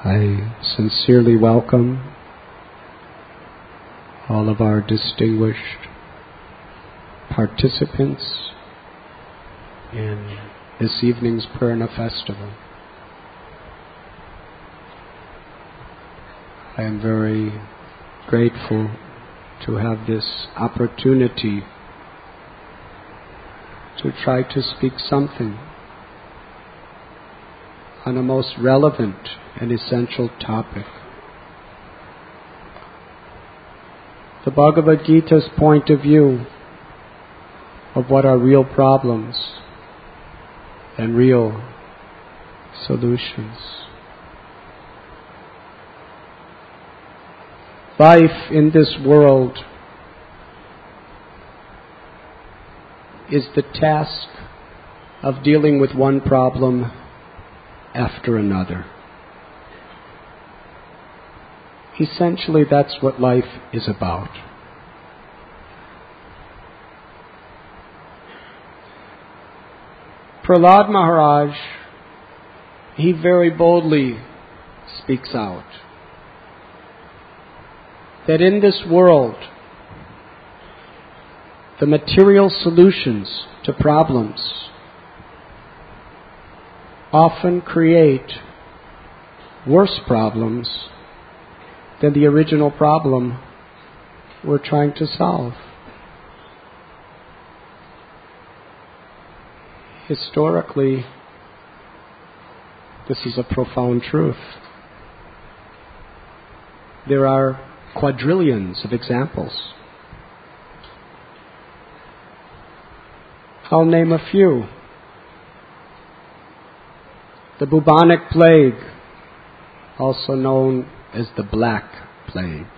I sincerely welcome all of our distinguished participants in this evening's Purna festival. I am very grateful to have this opportunity to try to speak something on a most relevant and essential topic. The Bhagavad Gita's point of view of what are real problems and real solutions. Life in this world is the task of dealing with one problem after another. Essentially, that's what life is about. Prahlad Maharaj, he very boldly speaks out that in this world, the material solutions to problems often create worse problems than the original problem we're trying to solve. Historically, this is a profound truth. There are quadrillions of examples. I'll name a few. The bubonic plague, also known as the Black Plague.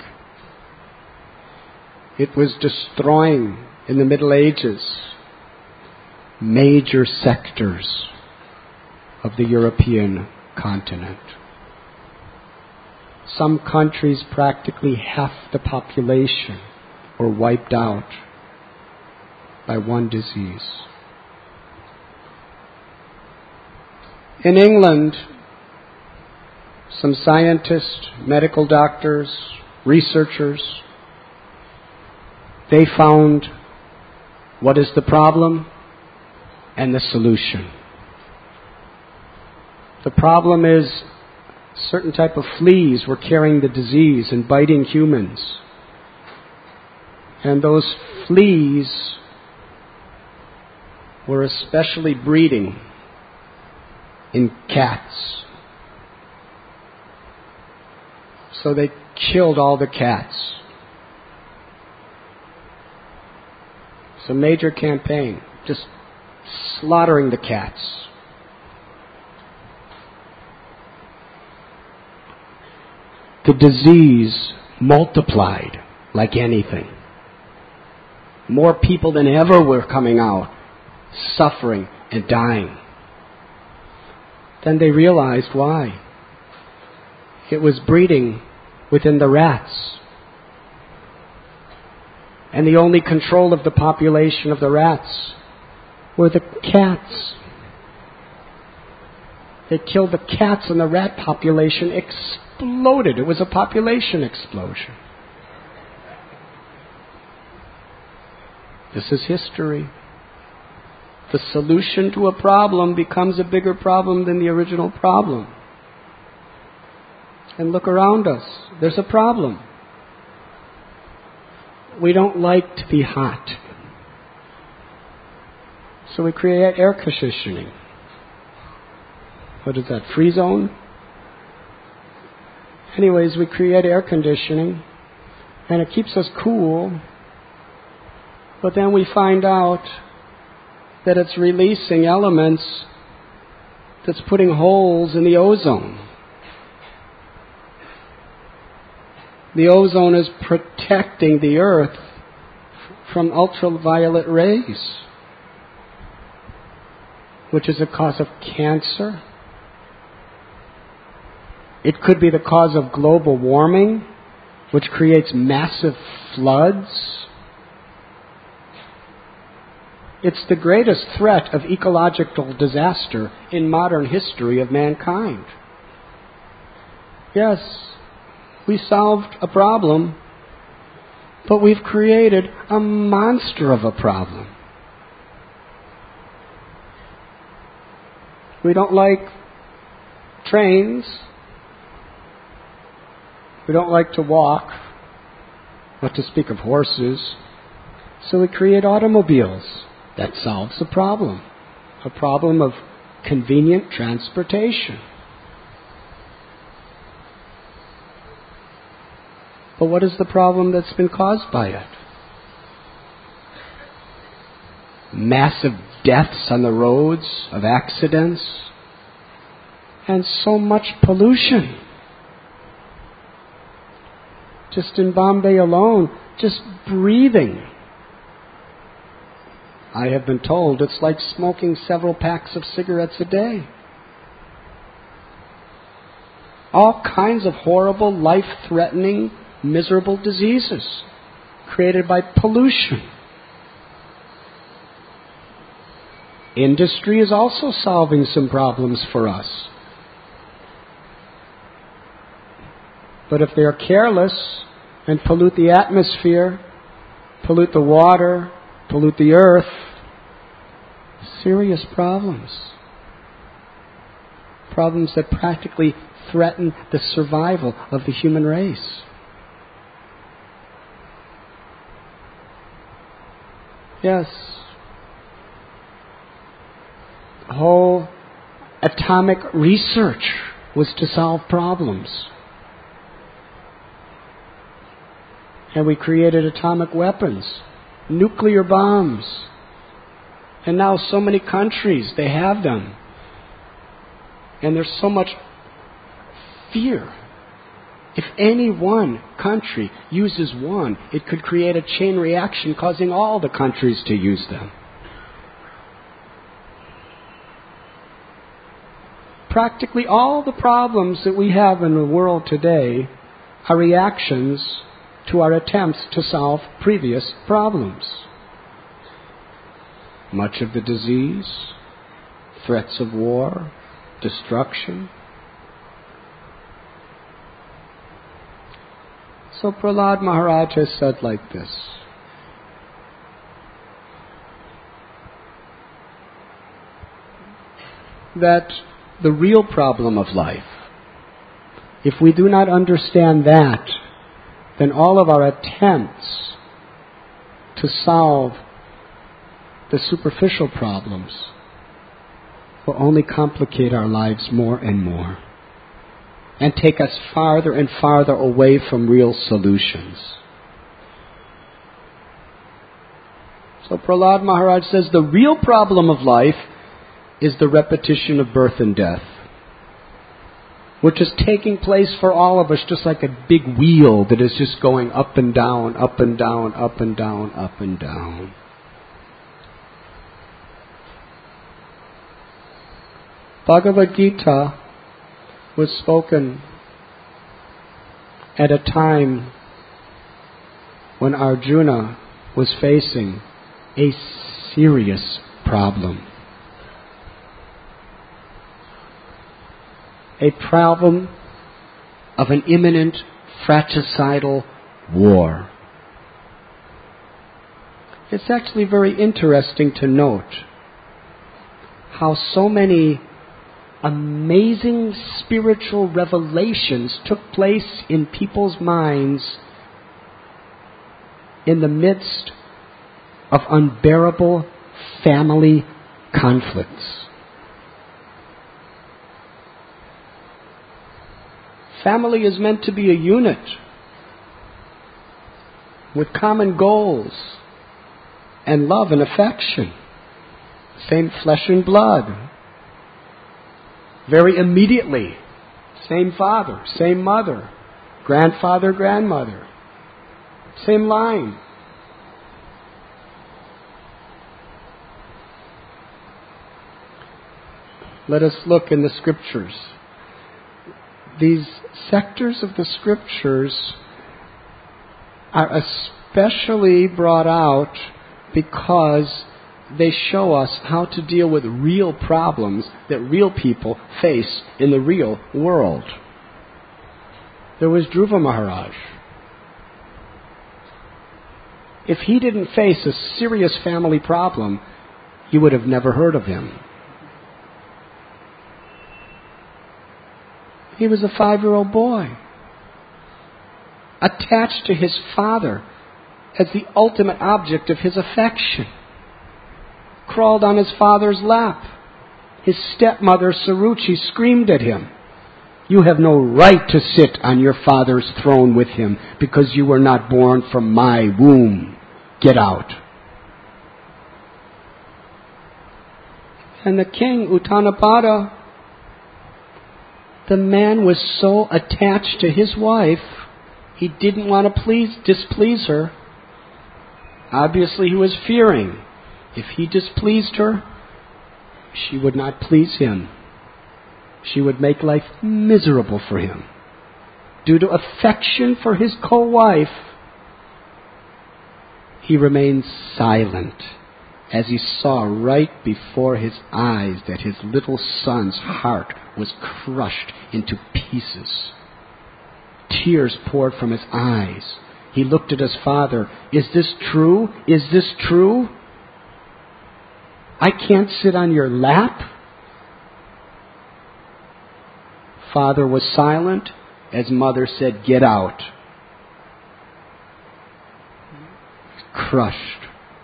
It was destroying, in the Middle Ages, major sectors of the European continent. Some countries, practically half the population, were wiped out by one disease. In England, some scientists, medical doctors, researchers, they found what is the problem and the solution. The problem is a certain type of fleas were carrying the disease and biting humans. And those fleas were especially breeding in cats. So they killed all the cats. It's a major campaign, just slaughtering the cats. The disease multiplied like anything. More people than ever were coming out, suffering and dying. Then they realized why. It was breeding within the rats. And the only control of the population of the rats were the cats. They killed the cats and the rat population exploded. It was a population explosion. This is history. The solution to a problem becomes a bigger problem than the original problem. And look around us. There's a problem. We don't like to be hot. So we create air conditioning. What is that, free zone? Anyways, we create air conditioning and it keeps us cool. But then we find out that it's releasing elements that's putting holes in the ozone. The ozone is protecting the earth from ultraviolet rays, which is a cause of cancer. It could be the cause of global warming, which creates massive floods. It's the greatest threat of ecological disaster in modern history of mankind. Yes, we solved a problem, but we've created a monster of a problem. We don't like trains. We don't like to walk, not to speak of horses. So we create automobiles. That solves a problem of convenient transportation. But what is the problem that's been caused by it? Massive deaths on the roads of accidents and so much pollution. Just in Bombay alone, just breathing. I have been told it's like smoking several packs of cigarettes a day. All kinds of horrible, life-threatening, miserable diseases created by pollution. Industry is also solving some problems for us. But if they are careless and pollute the atmosphere, pollute the water, pollute the earth, serious problems. Problems that practically threaten the survival of the human race. Yes. The whole atomic research was to solve problems. And we created atomic weapons, nuclear bombs. And now so many countries, they have them. And there's so much fear. If any one country uses one, it could create a chain reaction causing all the countries to use them. Practically all the problems that we have in the world today are reactions to our attempts to solve previous problems. Much of the disease, threats of war, destruction. So Prahlad Maharaj has said like this: that the real problem of life, if we do not understand that, then all of our attempts to solve the superficial problems will only complicate our lives more and more and take us farther and farther away from real solutions. So Prahlad Maharaj says the real problem of life is the repetition of birth and death, which is taking place for all of us just like a big wheel that is just going up and down, up and down, up and down, up and down. Bhagavad Gita was spoken at a time when Arjuna was facing a serious problem. A problem of an imminent fratricidal war. It's actually very interesting to note how so many amazing spiritual revelations took place in people's minds in the midst of unbearable family conflicts. Family is meant to be a unit with common goals and love and affection. Same flesh and blood. Very immediately. Same father, same mother, grandfather, grandmother. Same line. Let us look in the scriptures. These sectors of the scriptures are especially brought out because they show us how to deal with real problems that real people face in the real world. there was Dhruva Maharaj. If he didn't face a serious family problem, you would have never heard of him. He was a 5-year-old boy, attached to his father as the ultimate object of his affection. Crawled on his father's lap. His stepmother, Saruchi, screamed at him, "You have no right to sit on your father's throne with him because you were not born from my womb. Get out." And the king, Uttanapada, the man was so attached to his wife, he didn't want to displease her. Obviously, he was fearing if he displeased her, she would not please him. She would make life miserable for him. Due to affection for his co-wife, he remained silent as he saw right before his eyes that his little son's heart was crushed into pieces. Tears poured from his eyes. He looked at his father. "Is this true? Is this true? I can't sit on your lap?" Father was silent as mother said, "Get out." Crushed.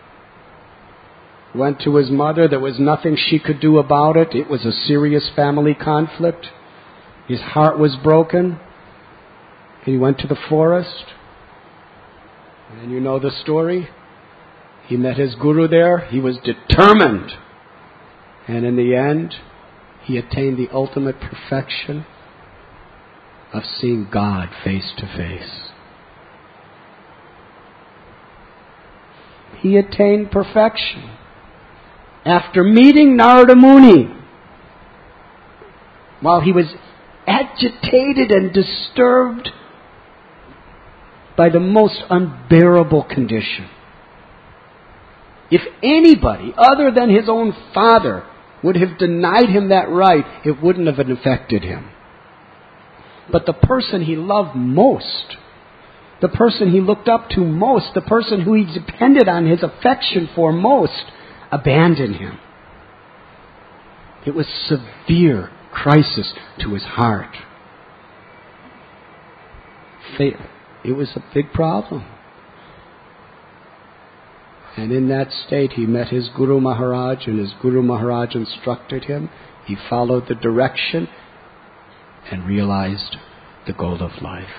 Went to his mother. There was nothing she could do about it. It was a serious family conflict. His heart was broken. He went to the forest. And you know the story. He met his guru there. He was determined. And in the end, he attained the ultimate perfection of seeing God face to face. He attained perfection after meeting Narada Muni while he was agitated and disturbed by the most unbearable condition. If anybody other than his own father would have denied him that right, it wouldn't have affected him. But the person he loved most, the person he looked up to most, the person who he depended on his affection for most, abandoned him. It was severe crisis to his heart. It was a big problem. And in that state he met his Guru Maharaj, and his Guru Maharaj instructed him. He followed the direction and realized the goal of life.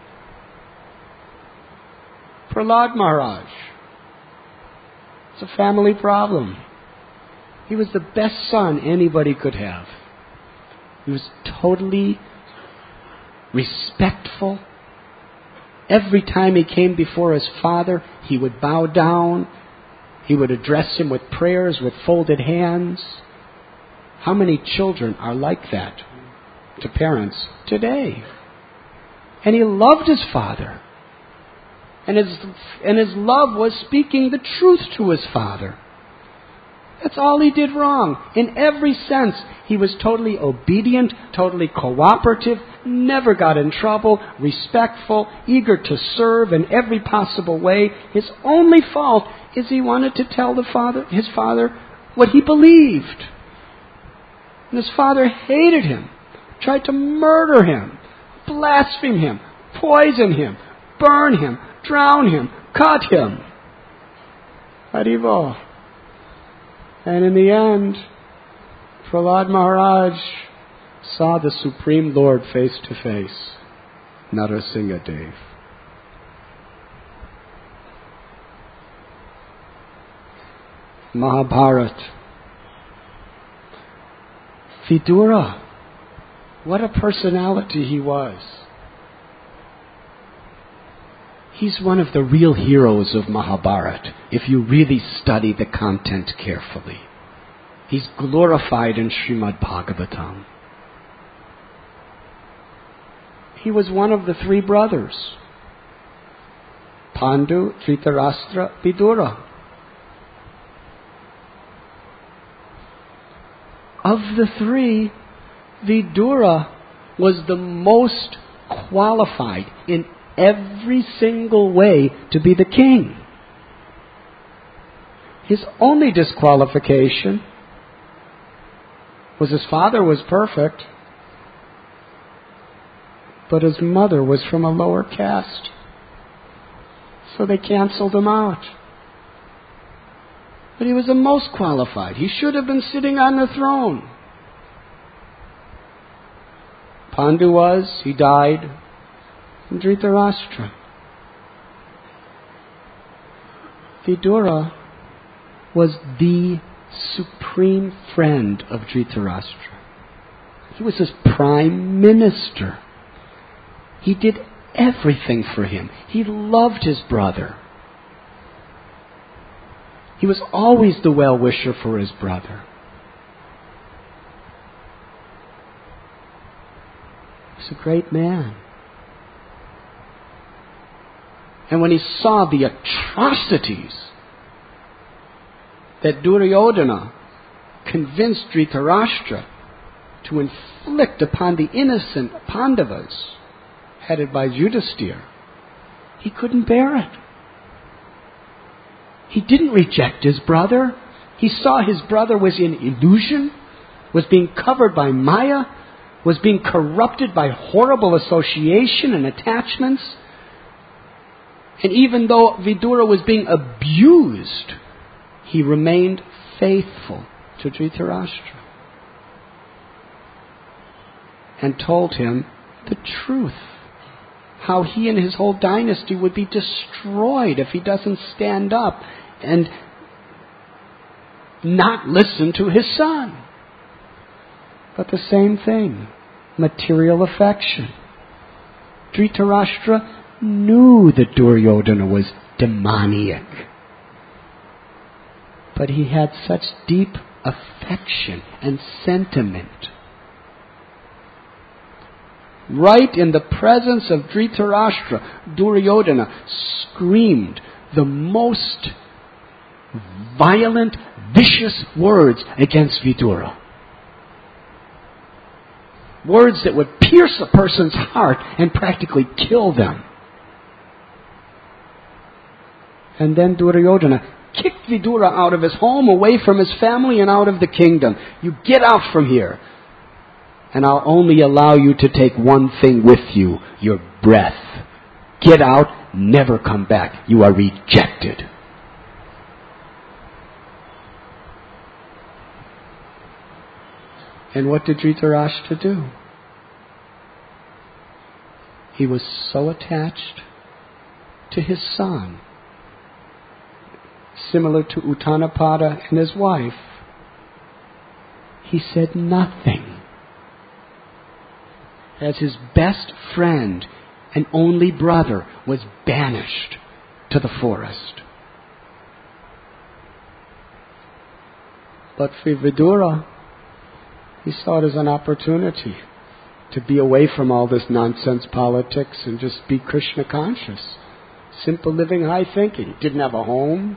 Prahlad Maharaj. It's a family problem. He was the best son anybody could have. He was totally respectful. Every time he came before his father, he would bow down. He would address him with prayers, with folded hands. How many children are like that to parents today? And he loved his father. And his love was speaking the truth to his father. That's all he did wrong. In every sense, he was totally obedient, totally cooperative, never got in trouble, respectful, eager to serve in every possible way. His only fault is he wanted to tell his father what he believed. And his father hated him, tried to murder him, blaspheme him, poison him, burn him, drown him, cut him. Haribol. And in the end, Prahlad Maharaj saw the Supreme Lord face to face, Narasimha Dev. Mahabharat. Vidura. What a personality he was. He's one of the real heroes of Mahabharata, if you really study the content carefully. He's glorified in Srimad Bhagavatam. He was one of the three brothers. Pandu, Dhritarashtra, Vidura. Of the three, Vidura was the most qualified in every single way to be the king. His only disqualification was his father was perfect, but his mother was from a lower caste. So they canceled him out. But he was the most qualified. He should have been sitting on the throne. Pandu was, he died, and Dhritarashtra. Vidura was the supreme friend of Dhritarashtra. He was his prime minister. He did everything for him. He loved his brother. He was always the well-wisher for his brother. He was a great man. And when he saw the atrocities that Duryodhana convinced Dhritarashtra to inflict upon the innocent Pandavas, headed by Yudhisthira, he couldn't bear it. He didn't reject his brother. He saw his brother was in illusion, was being covered by Maya, was being corrupted by horrible association and attachments. And even though Vidura was being abused, he remained faithful to Dhritarashtra and told him the truth. How he and his whole dynasty would be destroyed if he doesn't stand up and not listen to his son. But the same thing, material affection. Dhritarashtra knew that Duryodhana was demoniac. But he had such deep affection and sentiment. Right in the presence of Dhritarashtra, Duryodhana screamed the most violent, vicious words against Vidura. Words that would pierce a person's heart and practically kill them. And then Duryodhana kicked Vidura out of his home, away from his family, and out of the kingdom. You get out from here. And I'll only allow you to take one thing with you, your breath. Get out, never come back. You are rejected. And what did Dhritarashtra do? He was so attached to his son, similar to Uttanapada and his wife. He said nothing. As his best friend and only brother was banished to the forest. But for Vidura, he saw it as an opportunity to be away from all this nonsense politics and just be Krishna conscious. Simple living, high thinking. Didn't have a home.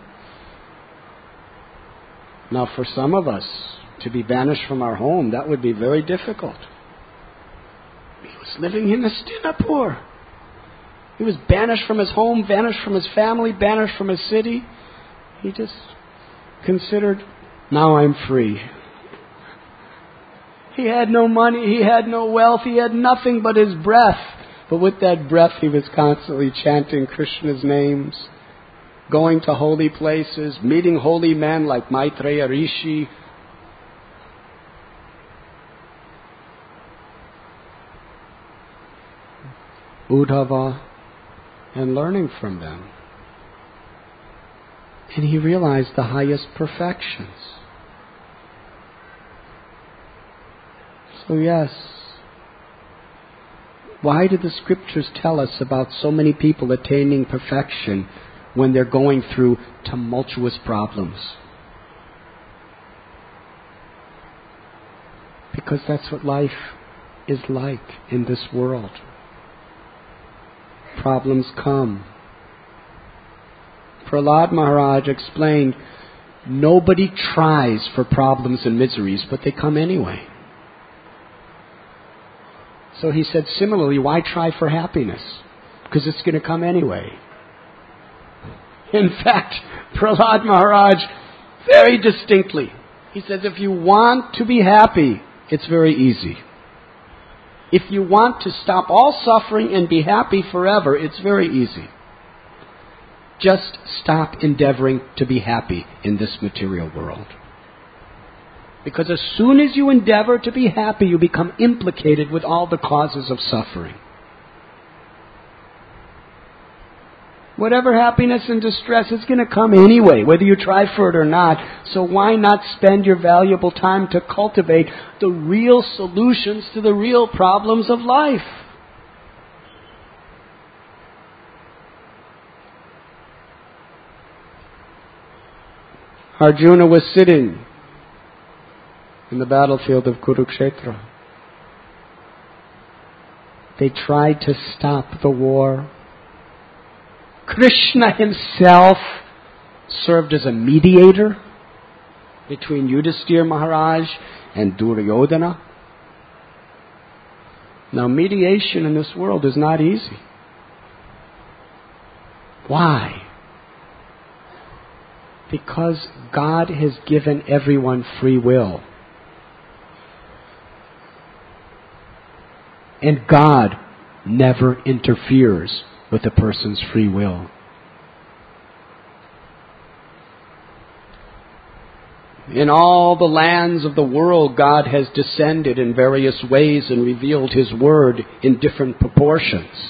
Now for some of us, to be banished from our home, that would be very difficult. He was living in Hastinapur. He was banished from his home, banished from his family, banished from his city. He just considered, now I'm free. He had no money, he had no wealth, he had nothing but his breath. But with that breath he was constantly chanting Krishna's names, going to holy places, meeting holy men like Maitreya Rishi, Uddhava, and learning from them. And he realized the highest perfections. So yes, why do the scriptures tell us about so many people attaining perfection when they're going through tumultuous problems? Because that's what life is like in this world. Problems come. Prahlad Maharaj explained, nobody tries for problems and miseries, but they come anyway. So he said, similarly, why try for happiness? Because it's going to come anyway. In fact, Prahlad Maharaj, very distinctly, he says, if you want to be happy, it's very easy. If you want to stop all suffering and be happy forever, it's very easy. Just stop endeavoring to be happy in this material world. Because as soon as you endeavor to be happy, you become implicated with all the causes of suffering. Whatever happiness and distress is going to come anyway, whether you try for it or not. So why not spend your valuable time to cultivate the real solutions to the real problems of life? Arjuna was sitting in the battlefield of Kurukshetra. They tried to stop the war. Krishna himself served as a mediator between Yudhisthira Maharaj and Duryodhana. Now, mediation in this world is not easy. Why? Because God has given everyone free will. And God never interferes with a person's free will. In all the lands of the world, God has descended in various ways and revealed His Word in different proportions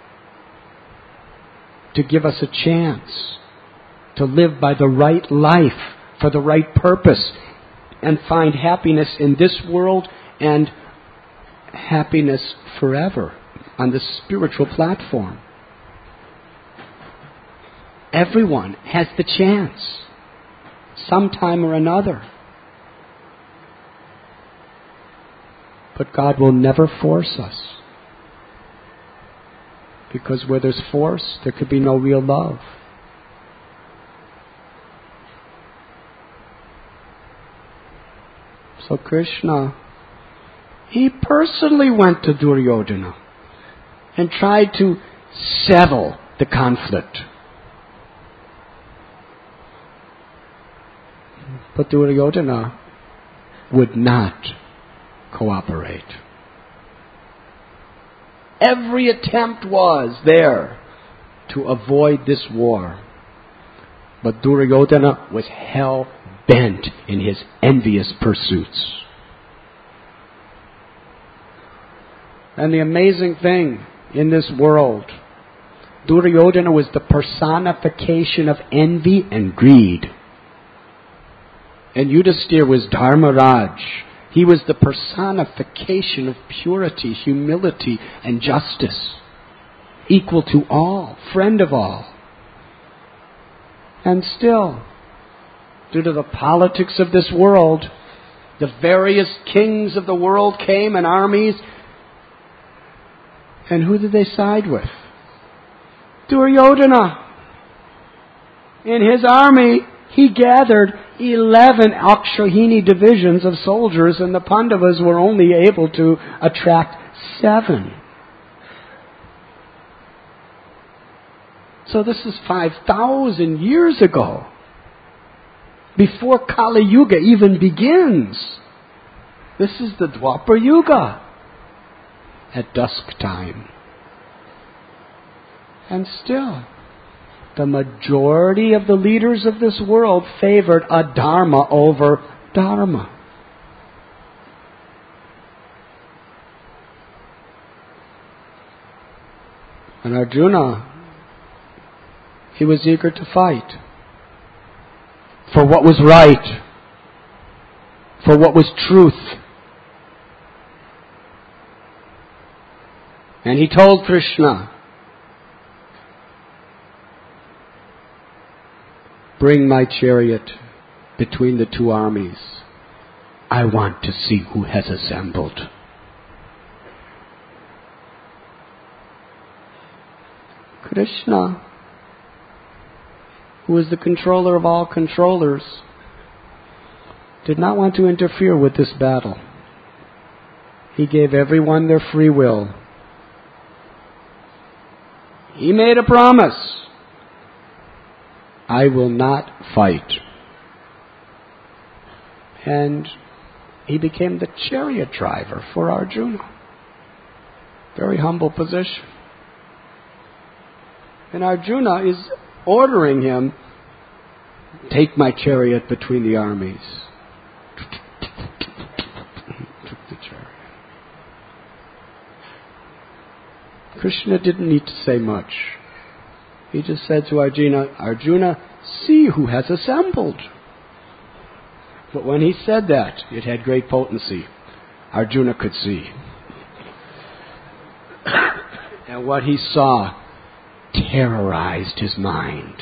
to give us a chance to live by the right life for the right purpose and find happiness in this world and happiness forever on the spiritual platform. Everyone has the chance, sometime or another. But God will never force us. Because where there's force, there could be no real love. So Krishna, he personally went to Duryodhana and tried to settle the conflict. But Duryodhana would not cooperate. Every attempt was there to avoid this war. But Duryodhana was hell-bent in his envious pursuits. And the amazing thing in this world, Duryodhana was the personification of envy and greed. And Yudhisthira was Dharmaraj. He was the personification of purity, humility, and justice. Equal to all, friend of all. And still, due to the politics of this world, the various kings of the world came and armies. And who did they side with? Duryodhana. In his army, he gathered 11 Akshauhini divisions of soldiers, and the Pandavas were only able to attract 7. So this is 5,000 years ago, before Kali Yuga even begins. This is the Dwapar Yuga, at dusk time. And still, the majority of the leaders of this world favored adharma over dharma. And Arjuna, he was eager to fight for what was right, for what was truth. And he told Krishna, bring my chariot between the two armies. I want to see who has assembled. Krishna, who is the controller of all controllers, did not want to interfere with this battle. He gave everyone their free will. He made a promise. I will not fight. And he became the chariot driver for Arjuna. Very humble position. And Arjuna is ordering him, take my chariot between the armies. Took the chariot. Krishna didn't need to say much. He just said to Arjuna, Arjuna, see who has assembled. But when he said that, it had great potency. Arjuna could see. And what he saw terrorized his mind.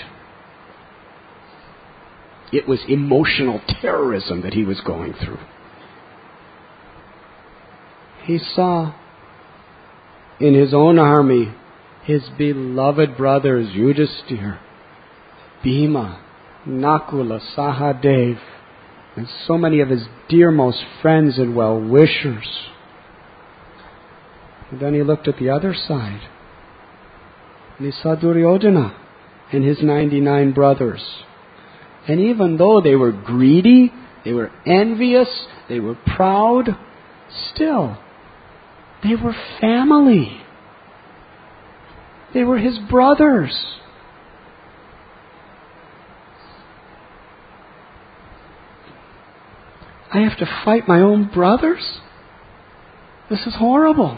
It was emotional terrorism that he was going through. He saw in his own army his beloved brothers Yudhisthira, Bhima, Nakula, Sahadev, and so many of his dearmost friends and well-wishers. And then he looked at the other side, and he saw Duryodhana and his 99 brothers. And even though they were greedy, they were envious, they were proud, still, they were family. They were his brothers. I have to fight my own brothers? This is horrible.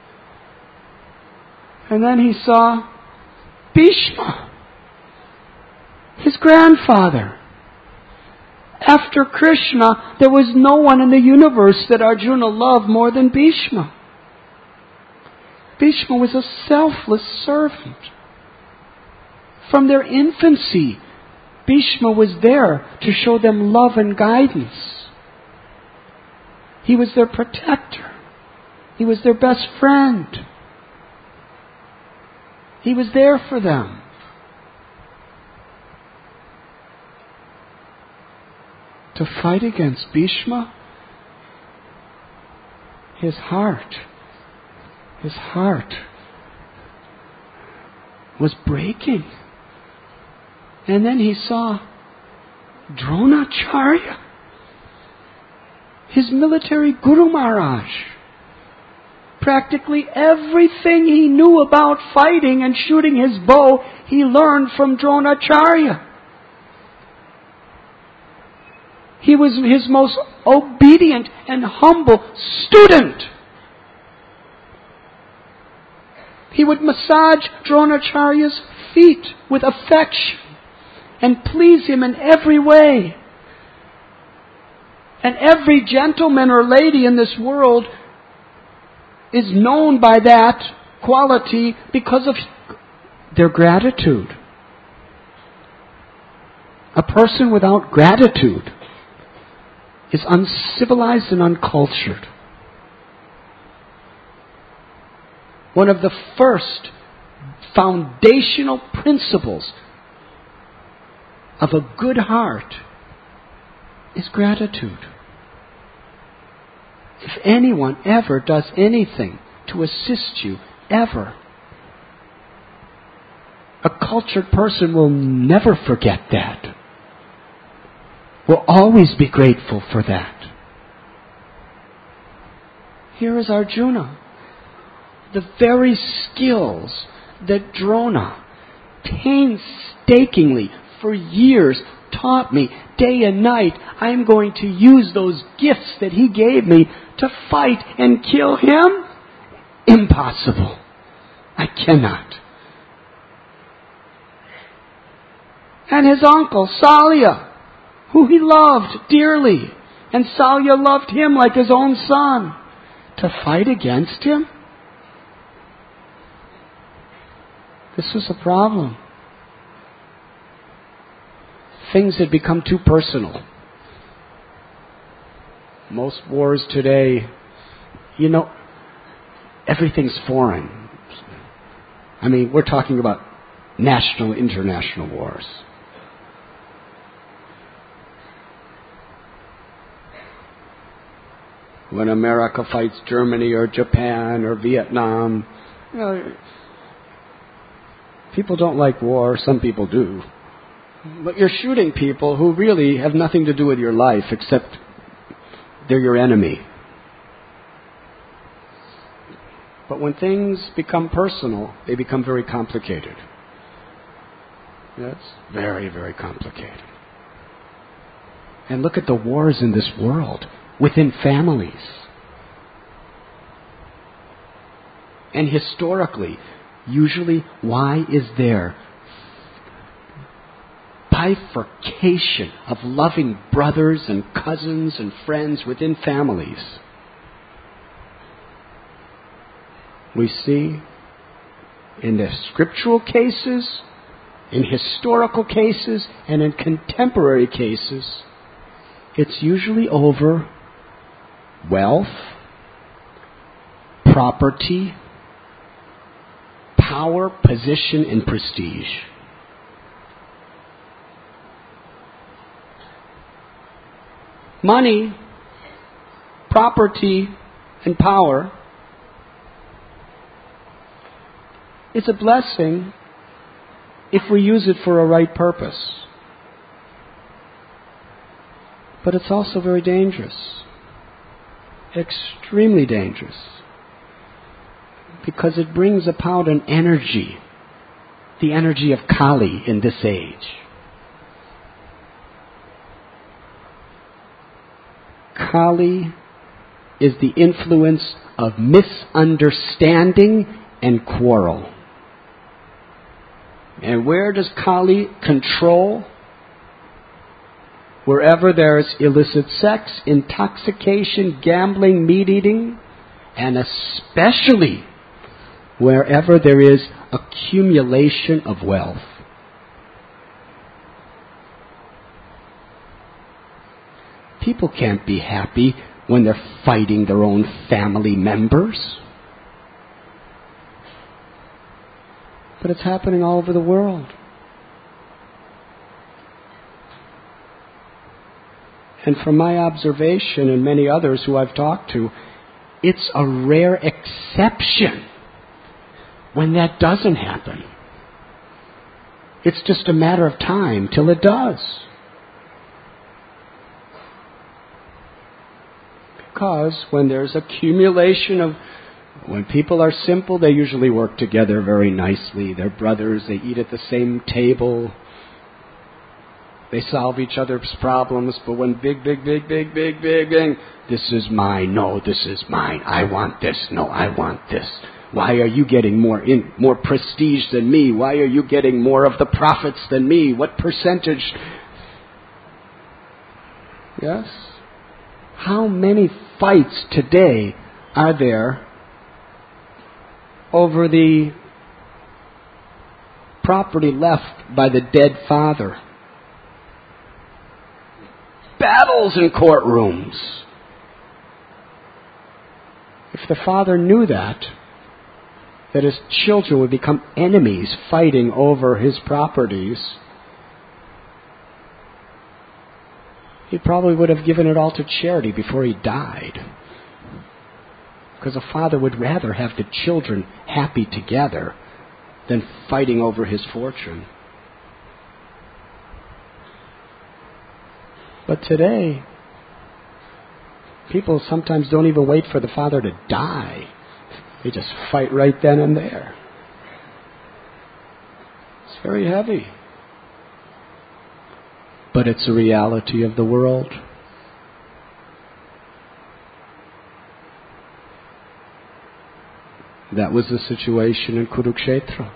And then he saw Bhishma, his grandfather. After Krishna, there was no one in the universe that Arjuna loved more than Bhishma. Bhishma was a selfless servant. From their infancy, Bhishma was there to show them love and guidance. He was their protector. He was their best friend. He was there for them. To fight against Bhishma, his heart was breaking. And then he saw Dronacharya, his military Guru Maharaj. Practically everything he knew about fighting and shooting his bow, he learned from Dronacharya. He was his most obedient and humble student. He would massage Dronacharya's feet with affection and please him in every way. And every gentleman or lady in this world is known by that quality because of their gratitude. A person without gratitude is uncivilized and uncultured. One of the first foundational principles of a good heart is gratitude. If anyone ever does anything to assist you, ever, a cultured person will never forget that. Will always be grateful for that. Here is Arjuna. The very skills that Drona painstakingly for years taught me day and night, I'm going to use those gifts that he gave me to fight and kill him? Impossible. I cannot. And his uncle, Salya, who he loved dearly, and Salya loved him like his own son, to fight against him? This was a problem. Things had become too personal. Most wars today, everything's foreign. I mean, we're talking about national, international wars. when America fights Germany or Japan or Vietnam. People don't like war. Some people do. But you're shooting people who really have nothing to do with your life except they're your enemy. But when things become personal, they become very complicated. Yes, very, very complicated. And look at the wars in this world within families. And historically, usually, why is there bifurcation of loving brothers and cousins and friends within families? We see in the scriptural cases, in historical cases, and in contemporary cases, it's usually over wealth, property, power, position, and prestige. Money, property, and power is a blessing if we use it for a right purpose. But it's also very dangerous. Extremely dangerous. Because it brings about an energy, the energy of Kali in this age. Kali is the influence of misunderstanding and quarrel. And where does Kali control? Wherever there is illicit sex, intoxication, gambling, meat eating, and especially wherever there is accumulation of wealth. People can't be happy when they're fighting their own family members. But it's happening all over the world. And from my observation and many others who I've talked to, it's a rare exception when that doesn't happen. It's just a matter of time till it does. Because when there's accumulation of, when people are simple, they usually work together very nicely. They're brothers, they eat at the same table. They solve each other's problems, but when big, this is mine, no, this is mine, I want this, no, I want this. Why are you getting more prestige than me? Why are you getting more of the profits than me? What percentage? Yes? How many fights today are there over the property left by the dead father? Battles in courtrooms. If the father knew that his children would become enemies fighting over his properties, he probably would have given it all to charity before he died. Because a father would rather have the children happy together than fighting over his fortune. But today, people sometimes don't even wait for the father to die. They just fight right then and there. It's very heavy. But it's a reality of the world. That was the situation in Kurukshetra.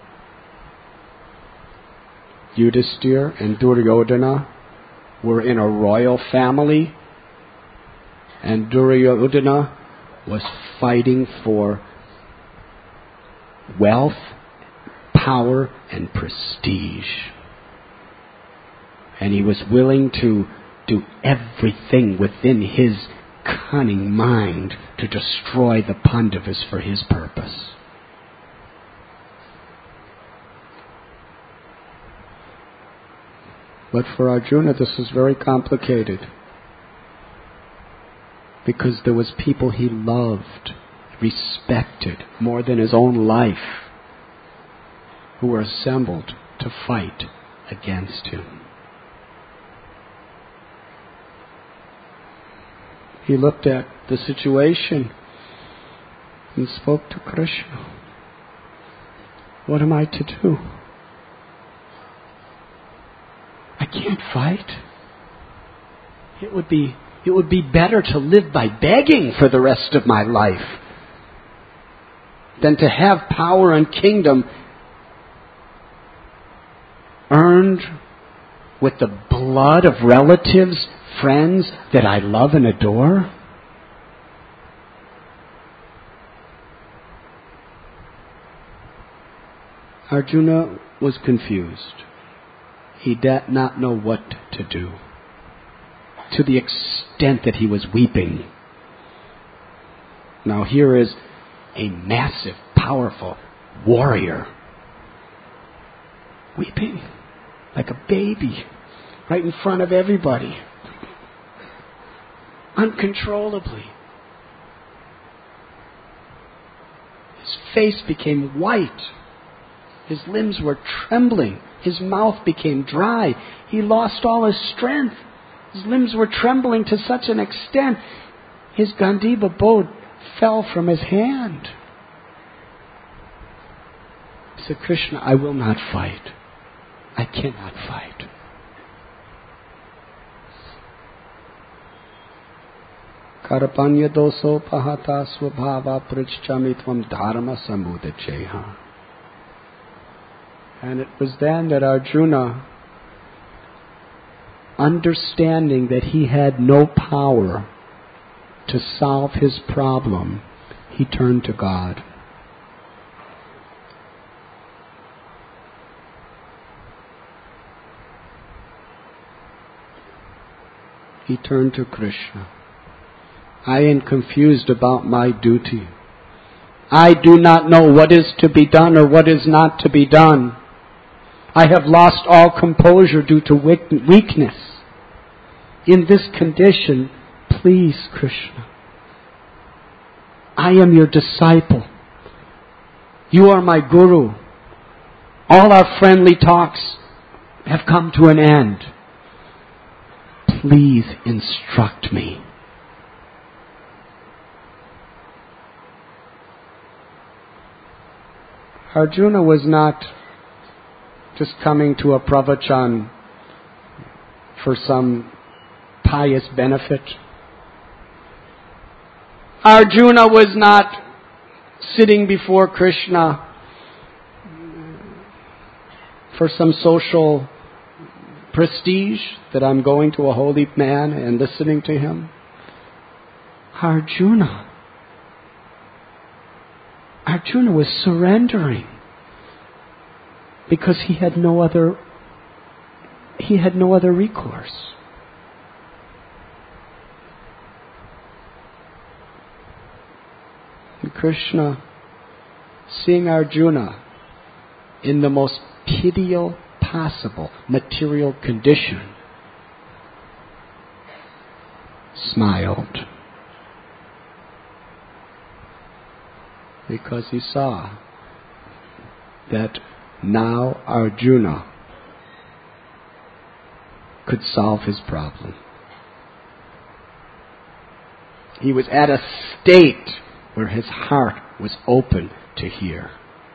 Yudhisthira and Duryodhana were in a royal family, and Duryodhana was fighting for wealth, power, and prestige. And he was willing to do everything within his cunning mind to destroy the Pandavas for his purpose. But for Arjuna, this is very complicated. because there was people he loved, respected more than his own life, who were assembled to fight against him. He looked at the situation and spoke to Krishna. What am I to do? I can't fight. It would be better to live by begging for the rest of my life than to have power and kingdom earned with the blood of relatives, friends that I love and adore. Arjuna was confused. He did not know what to do, to the extent that he was weeping. Now here is a massive, powerful warrior weeping like a baby right in front of everybody, uncontrollably. His face became white. His limbs were trembling. His mouth became dry. He lost all his strength. His limbs were trembling to such an extent, his Gandiva bow fell from his hand. He said, Krishna, I will not fight. I cannot fight. Karapanya doso pahata svabhava prichchamitvam dharma sambudacheha. And it was then that Arjuna, understanding that he had no power to solve his problem, he turned to God. He turned to Krishna. I am confused about my duty. I do not know what is to be done or what is not to be done. I have lost all composure due to weakness. In this condition, please, Krishna, I am your disciple. You are my guru. All our friendly talks have come to an end. Please instruct me. Arjuna was not just coming to a pravachan for some pious benefit. Arjuna was not sitting before Krishna for some social prestige, that I'm going to a holy man and listening to him. Arjuna was surrendering because he had no other recourse. And Krishna, seeing Arjuna in the most pitiable possible material condition, smiled, because he saw that now Arjuna could solve his problem. He was at a state where his heart was open to hear.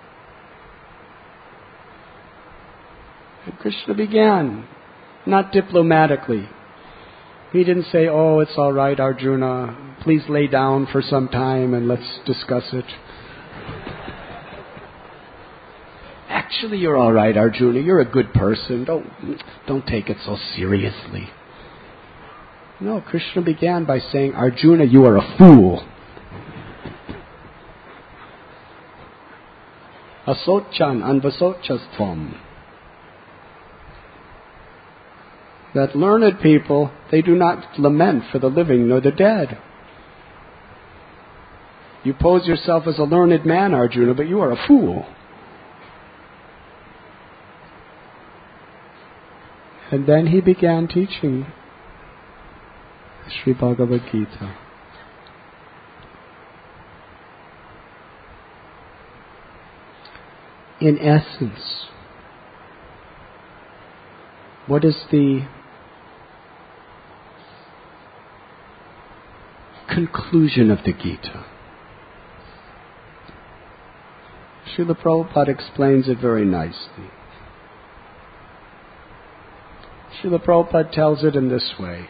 And Krishna began, not diplomatically. He didn't say, oh, it's all right, Arjuna, please lay down for some time and let's discuss it. Actually, you're all right, Arjuna, you're a good person, don't take it so seriously. No, Krishna began by saying, Arjuna, you are a fool. Asochan anvasocastvam. That learned people, they do not lament for the living nor the dead. You pose yourself as a learned man, Arjuna, but you are a fool. And then he began teaching Sri Bhagavad Gita. in essence, what is the conclusion of the Gita? Srila Prabhupada explains it very nicely. Srila Prabhupada tells it in this way,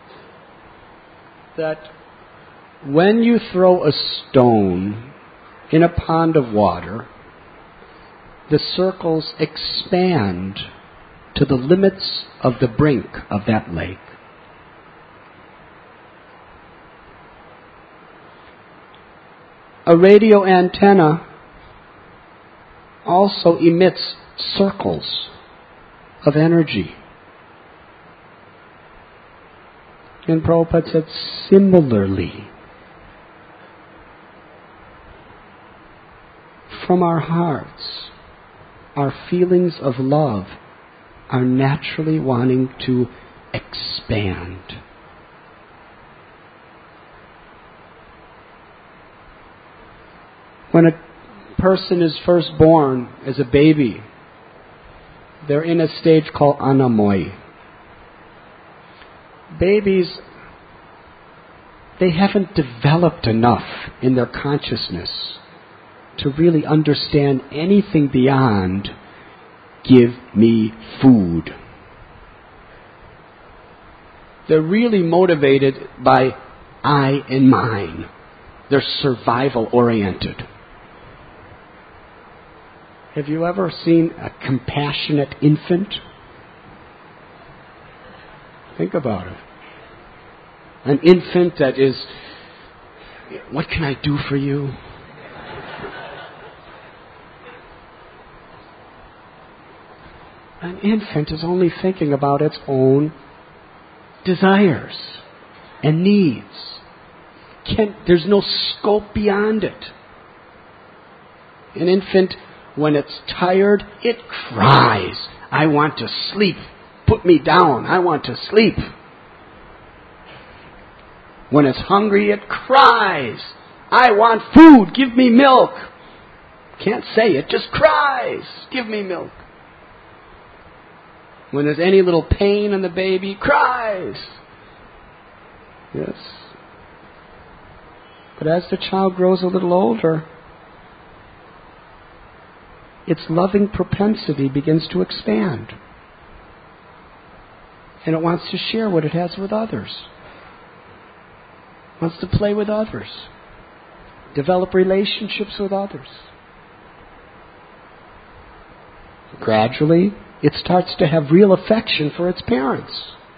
that when you throw a stone in a pond of water, the circles expand to the limits of the brink of that lake. A radio antenna also emits circles of energy. And Prabhupada said, similarly, from our hearts, our feelings of love are naturally wanting to expand. When a person is first born as a baby, they're in a stage called anamoy. Babies, they haven't developed enough in their consciousness to really understand anything beyond, give me food. They're really motivated by I and mine. They're survival oriented. Have you ever seen a compassionate infant? Think about it. An infant that is, what can I do for you? An infant is only thinking about its own desires and needs. There's no scope beyond it. An infant, when it's tired, it cries, I want to sleep. Put me down. I want to sleep. When it's hungry, it cries, I want food. Give me milk. Can't say it, just cries. Give me milk. When there's any little pain in the baby, cries. Yes. But as the child grows a little older, its loving propensity begins to expand. And it wants to share what it has with others. It wants to play with others. Develop relationships with others. Gradually, it starts to have real affection for its parents.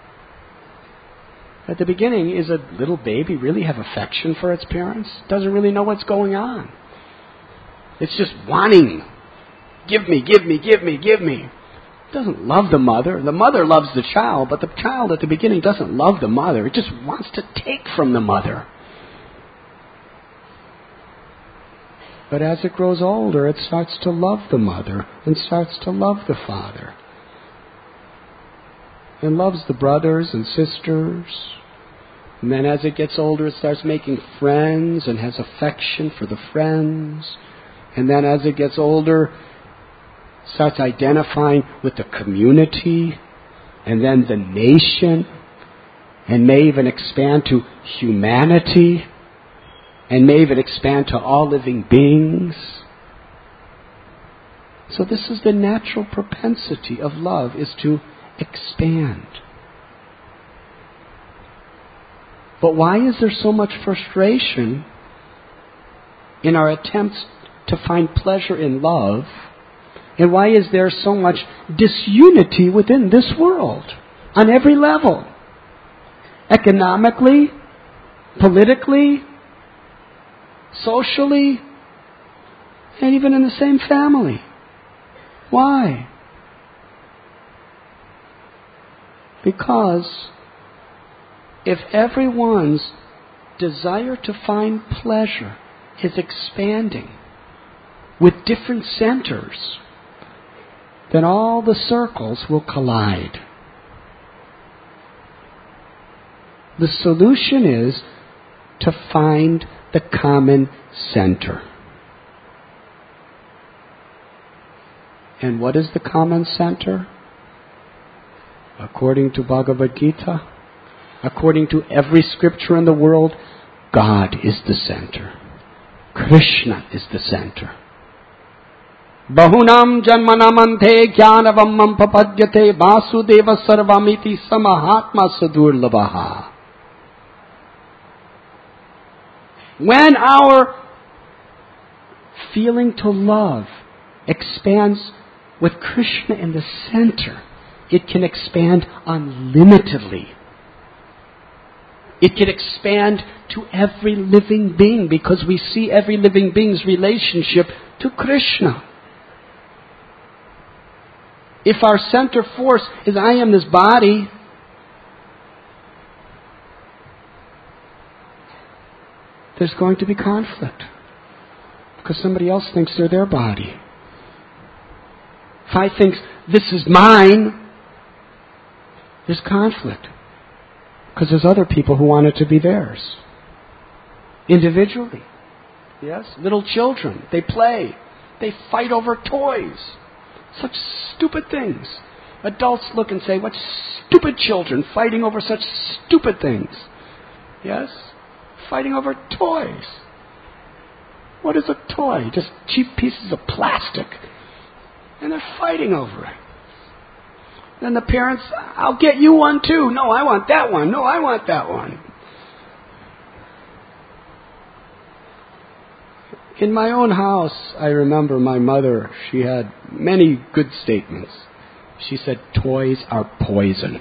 At the beginning, is a little baby really have affection for its parents? Doesn't really know what's going on. It's just wanting. Give me, give me, give me, give me. It doesn't love the mother. The mother loves the child, but the child at the beginning doesn't love the mother. It just wants to take from the mother. But as it grows older, it starts to love the mother and starts to love the father. And loves the brothers and sisters. And then as it gets older, it starts making friends and has affection for the friends. And then as it gets older, starts identifying with the community and then the nation, and may even expand to humanity, and may even expand to all living beings. So this is the natural propensity of love, is to expand. But why is there so much frustration in our attempts to find pleasure in love? And why is there so much disunity within this world on every level? Economically, politically, socially, and even in the same family. Why? Because if everyone's desire to find pleasure is expanding with different centers, then all the circles will collide. The solution is to find the common center. And what is the common center? According to Bhagavad Gita, according to every scripture in the world, God is the center. Krishna is the center. Bahunam janmanamante jnanavamam papadyate vasudeva sarvamiti samahatma sadurlabhaha. When our feeling to love expands with Krishna in the center, it can expand unlimitedly. It can expand to every living being because we see every living being's relationship to Krishna. If our center force is I am this body, there's going to be conflict because somebody else thinks they're their body. If I think this is mine, there's conflict because there's other people who want it to be theirs. Individually. Yes? Little children, they play. They fight over toys. Such stupid things. Adults look and say, what stupid children fighting over such stupid things. Yes? Fighting over toys. What is a toy? Just cheap pieces of plastic. And they're fighting over it. Then the parents, I'll get you one too. No, I want that one. No, I want that one. In my own house, I remember my mother, she had many good statements. She said, toys are poison.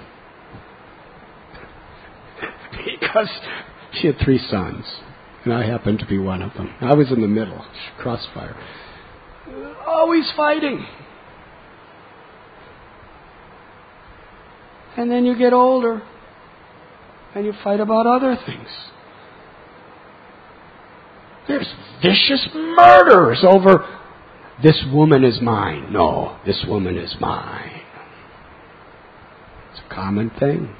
Because she had 3 sons, and I happened to be one of them. I was in the middle, crossfire. Always fighting. And then you get older, and you fight about other things. There's vicious murders over, this woman is mine. No, this woman is mine. It's a common thing.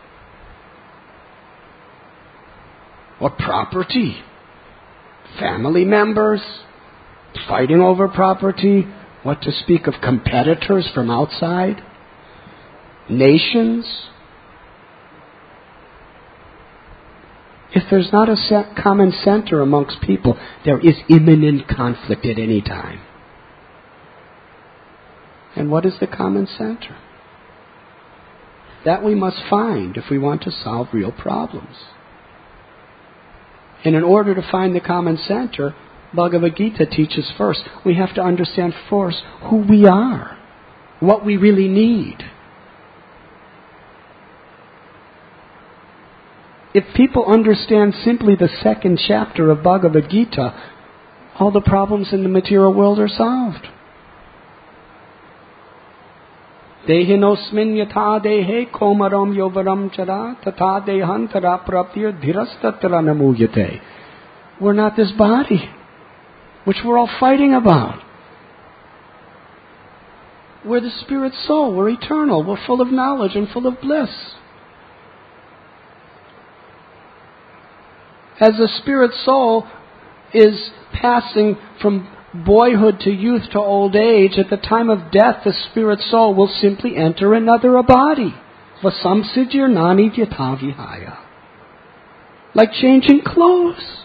Or property. Family members fighting over property. What to speak of competitors from outside? Nations. If there's not a common center amongst people, there is imminent conflict at any time. And what is the common center? That we must find if we want to solve real problems. And in order to find the common center, Bhagavad Gita teaches first, we have to understand first who we are, what we really need. If people understand simply the 2nd chapter of Bhagavad Gita, all the problems in the material world are solved. Dehinosmin yatha dehe komaram yovaram chara tatha dehantara praptir dhirastatra namuyate. We're not this body, which we're all fighting about. We're the spirit soul. We're eternal. We're full of knowledge and full of bliss. As the spirit soul is passing from boyhood to youth to old age, at the time of death, the spirit soul will simply enter another body. Vasamsidyar nani yathavihaya. Like changing clothes.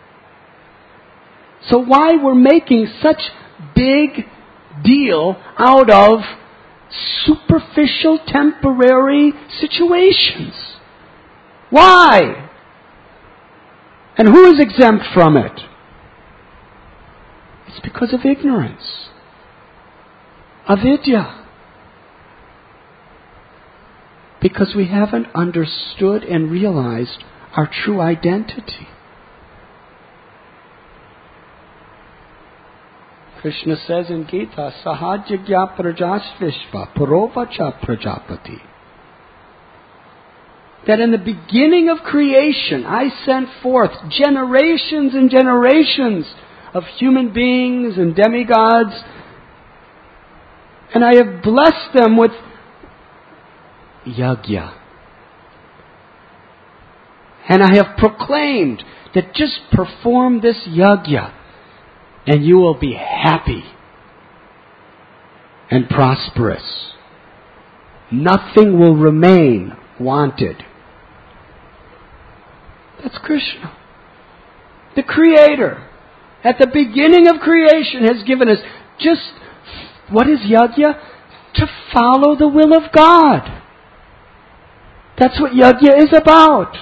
So why we're making such big deal out of superficial, temporary situations? Why? And who is exempt from it? It's because of ignorance. Avidya. Because we haven't understood and realized our true identity. Krishna says in Gita, Sahajagya prajashvishva purovacha prajapati. That in the beginning of creation, I sent forth generations and generations of human beings and demigods, and I have blessed them with yajna. And I have proclaimed that just perform this yajna, and you will be happy. and prosperous. Nothing will remain wanted. That's Krishna. The Creator, at the beginning of creation, has given us just, what is yajna? To follow the will of God. That's what yajna is about.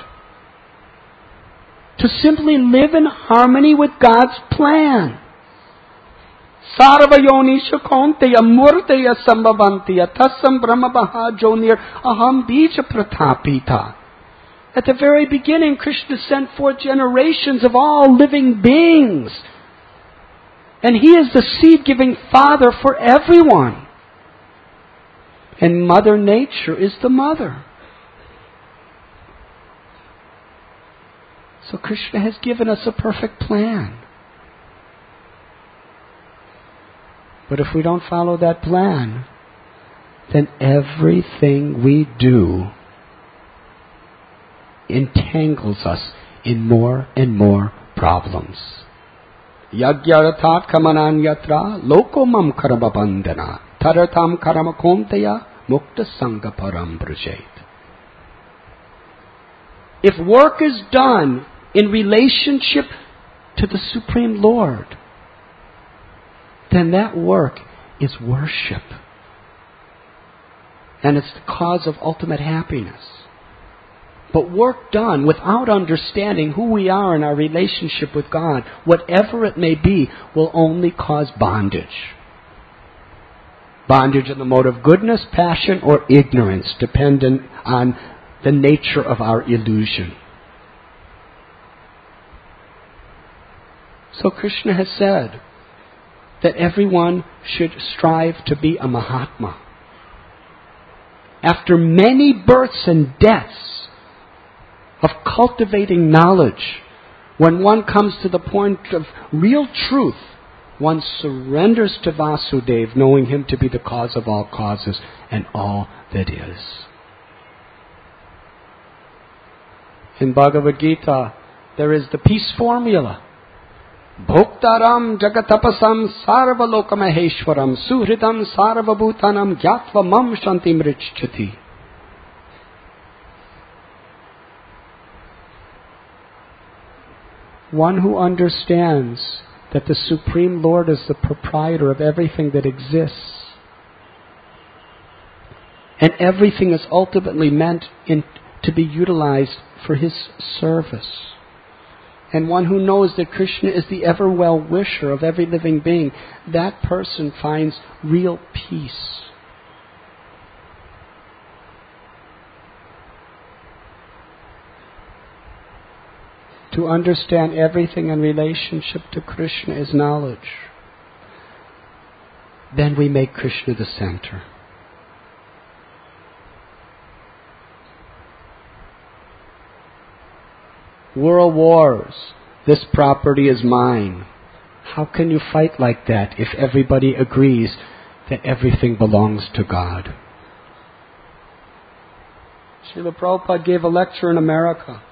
To simply live in harmony with God's plan. Sarva yonisha kaunteya murteya sambhavantiya tasam brahmabaha jonir aham bija pratapita. At the very beginning, Krishna sent forth generations of all living beings. And He is the seed-giving Father for everyone. And Mother Nature is the mother. So Krishna has given us a perfect plan. But if we don't follow that plan, then everything we do entangles us in more and more problems. Yagyaratat kamanan yatra lokomam karma bandhana taratam karma konteya mukta sangha param brajet. If work is done in relationship to the Supreme Lord, then that work is worship. And it's the cause of ultimate happiness. But work done without understanding who we are in our relationship with God, whatever it may be, will only cause bondage. Bondage in the mode of goodness, passion, or ignorance, dependent on the nature of our illusion. So Krishna has said that everyone should strive to be a Mahatma. After many births and deaths of cultivating knowledge, when one comes to the point of real truth, one surrenders to Vasudeva, knowing Him to be the cause of all causes and all that is. In Bhagavad Gita, there is the peace formula. Bhoktaram jagatapasam sarvalokamaheeshwaram suhritam sarvabhutanam gyatva mam shantim richchati. One who understands that the Supreme Lord is the proprietor of everything that exists, and everything is ultimately meant to be utilized for His service. And one who knows that Krishna is the ever well-wisher of every living being, that person finds real peace. To understand everything in relationship to Krishna is knowledge. Then we make Krishna the center. World wars. This property is mine. How can you fight like that if everybody agrees that everything belongs to God? Srila Prabhupada gave a lecture in America.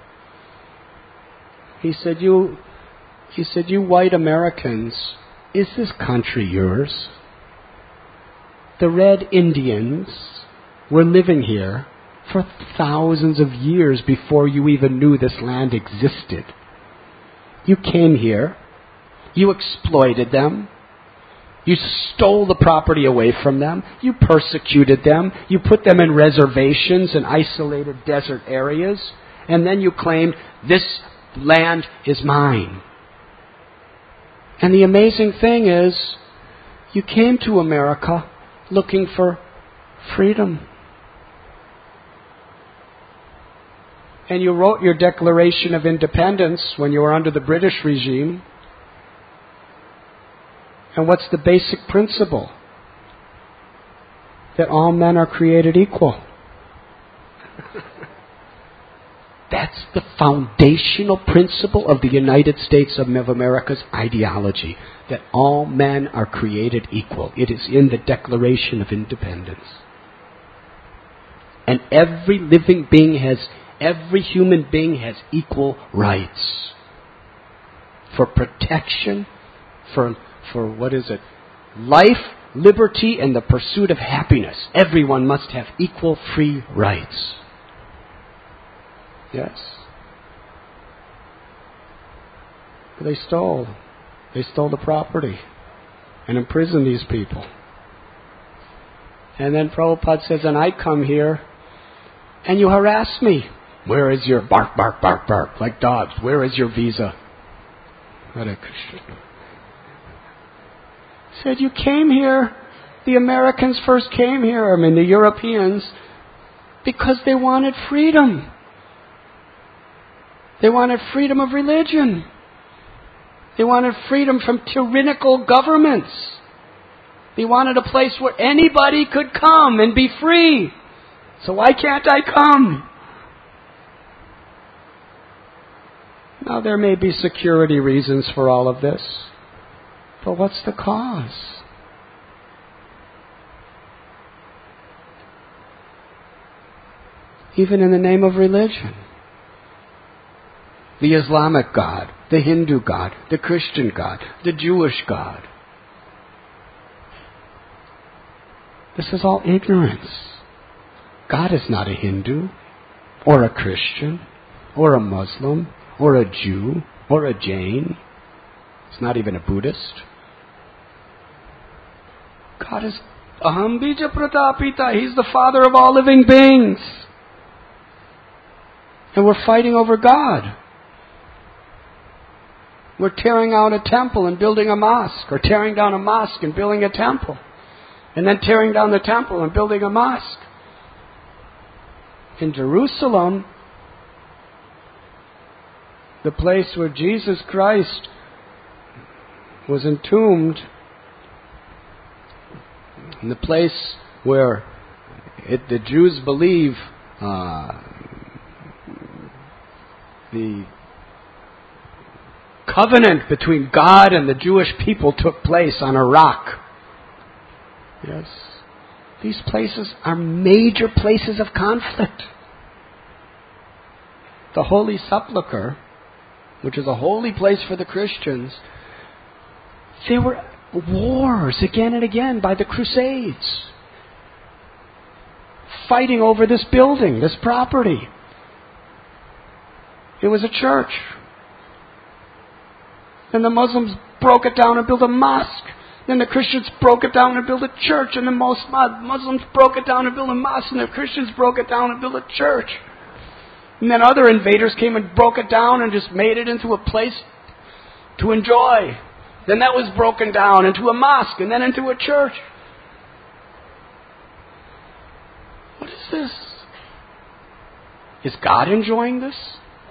He said, you white Americans, is this country yours? The Red Indians were living here for thousands of years before you even knew this land existed. You came here, you exploited them, you stole the property away from them, you persecuted them, you put them in reservations and isolated desert areas, and then you claimed, this land is mine. And the amazing thing is, you came to America looking for freedom. And you wrote your Declaration of Independence when you were under the British regime. And what's the basic principle? That all men are created equal. That's the foundational principle of the United States of America's ideology. That all men are created equal. It is in the Declaration of Independence. And every human being has equal rights. For protection, for life, liberty and the pursuit of happiness. Everyone must have equal free rights. Yes. But they stole. They stole the property and imprisoned these people. And then Prabhupada says, and I come here and you harass me. Where is your bark, bark, bark, bark, like dogs? Where is your visa? Hare Krishna. Said, you came here, the Americans first came here, the Europeans, because they wanted freedom. They wanted freedom of religion. They wanted freedom from tyrannical governments. They wanted a place where anybody could come and be free. So why can't I come? Now there may be security reasons for all of this. But what's the cause? Even in the name of religion. The Islamic God, the Hindu God, the Christian God, the Jewish God. This is all ignorance. God is not a Hindu, or a Christian, or a Muslim, or a Jew, or a Jain. It's not even a Buddhist. God is Aham Bija Pratapita. He's the Father of all living beings. And we're fighting over God. We're tearing out a temple and building a mosque, or tearing down a mosque and building a temple, and then tearing down the temple and building a mosque. In Jerusalem, the place where Jesus Christ was entombed, in the place where the Jews believe the covenant between God and the Jewish people took place on a rock. Yes. These places are major places of conflict. The Holy Sepulchre, which is a holy place for the Christians, there were wars again and again by the Crusades, fighting over this building, this property. It was a church. Then the Muslims broke it down and built a mosque. Then the Christians broke it down and built a church. And the Muslims broke it down and built a mosque. And the Christians broke it down and built a church. And then other invaders came and broke it down and just made it into a place to enjoy. Then that was broken down into a mosque and then into a church. What is this? Is God enjoying this?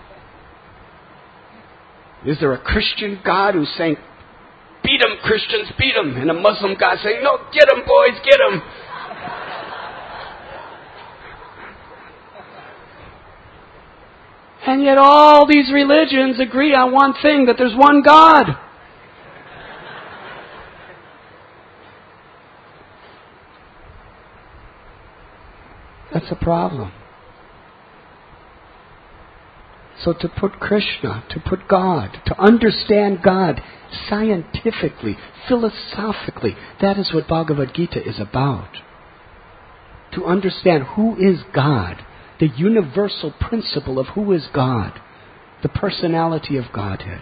Is there a Christian God who's saying, beat them, Christians, beat them? And a Muslim God saying, no, get them, boys, get them. And yet all these religions agree on one thing, that there's one God. That's a problem. So to put Krishna, to put God, to understand God scientifically, philosophically, that is what Bhagavad Gita is about. To understand who is God, the universal principle of who is God, the personality of Godhead.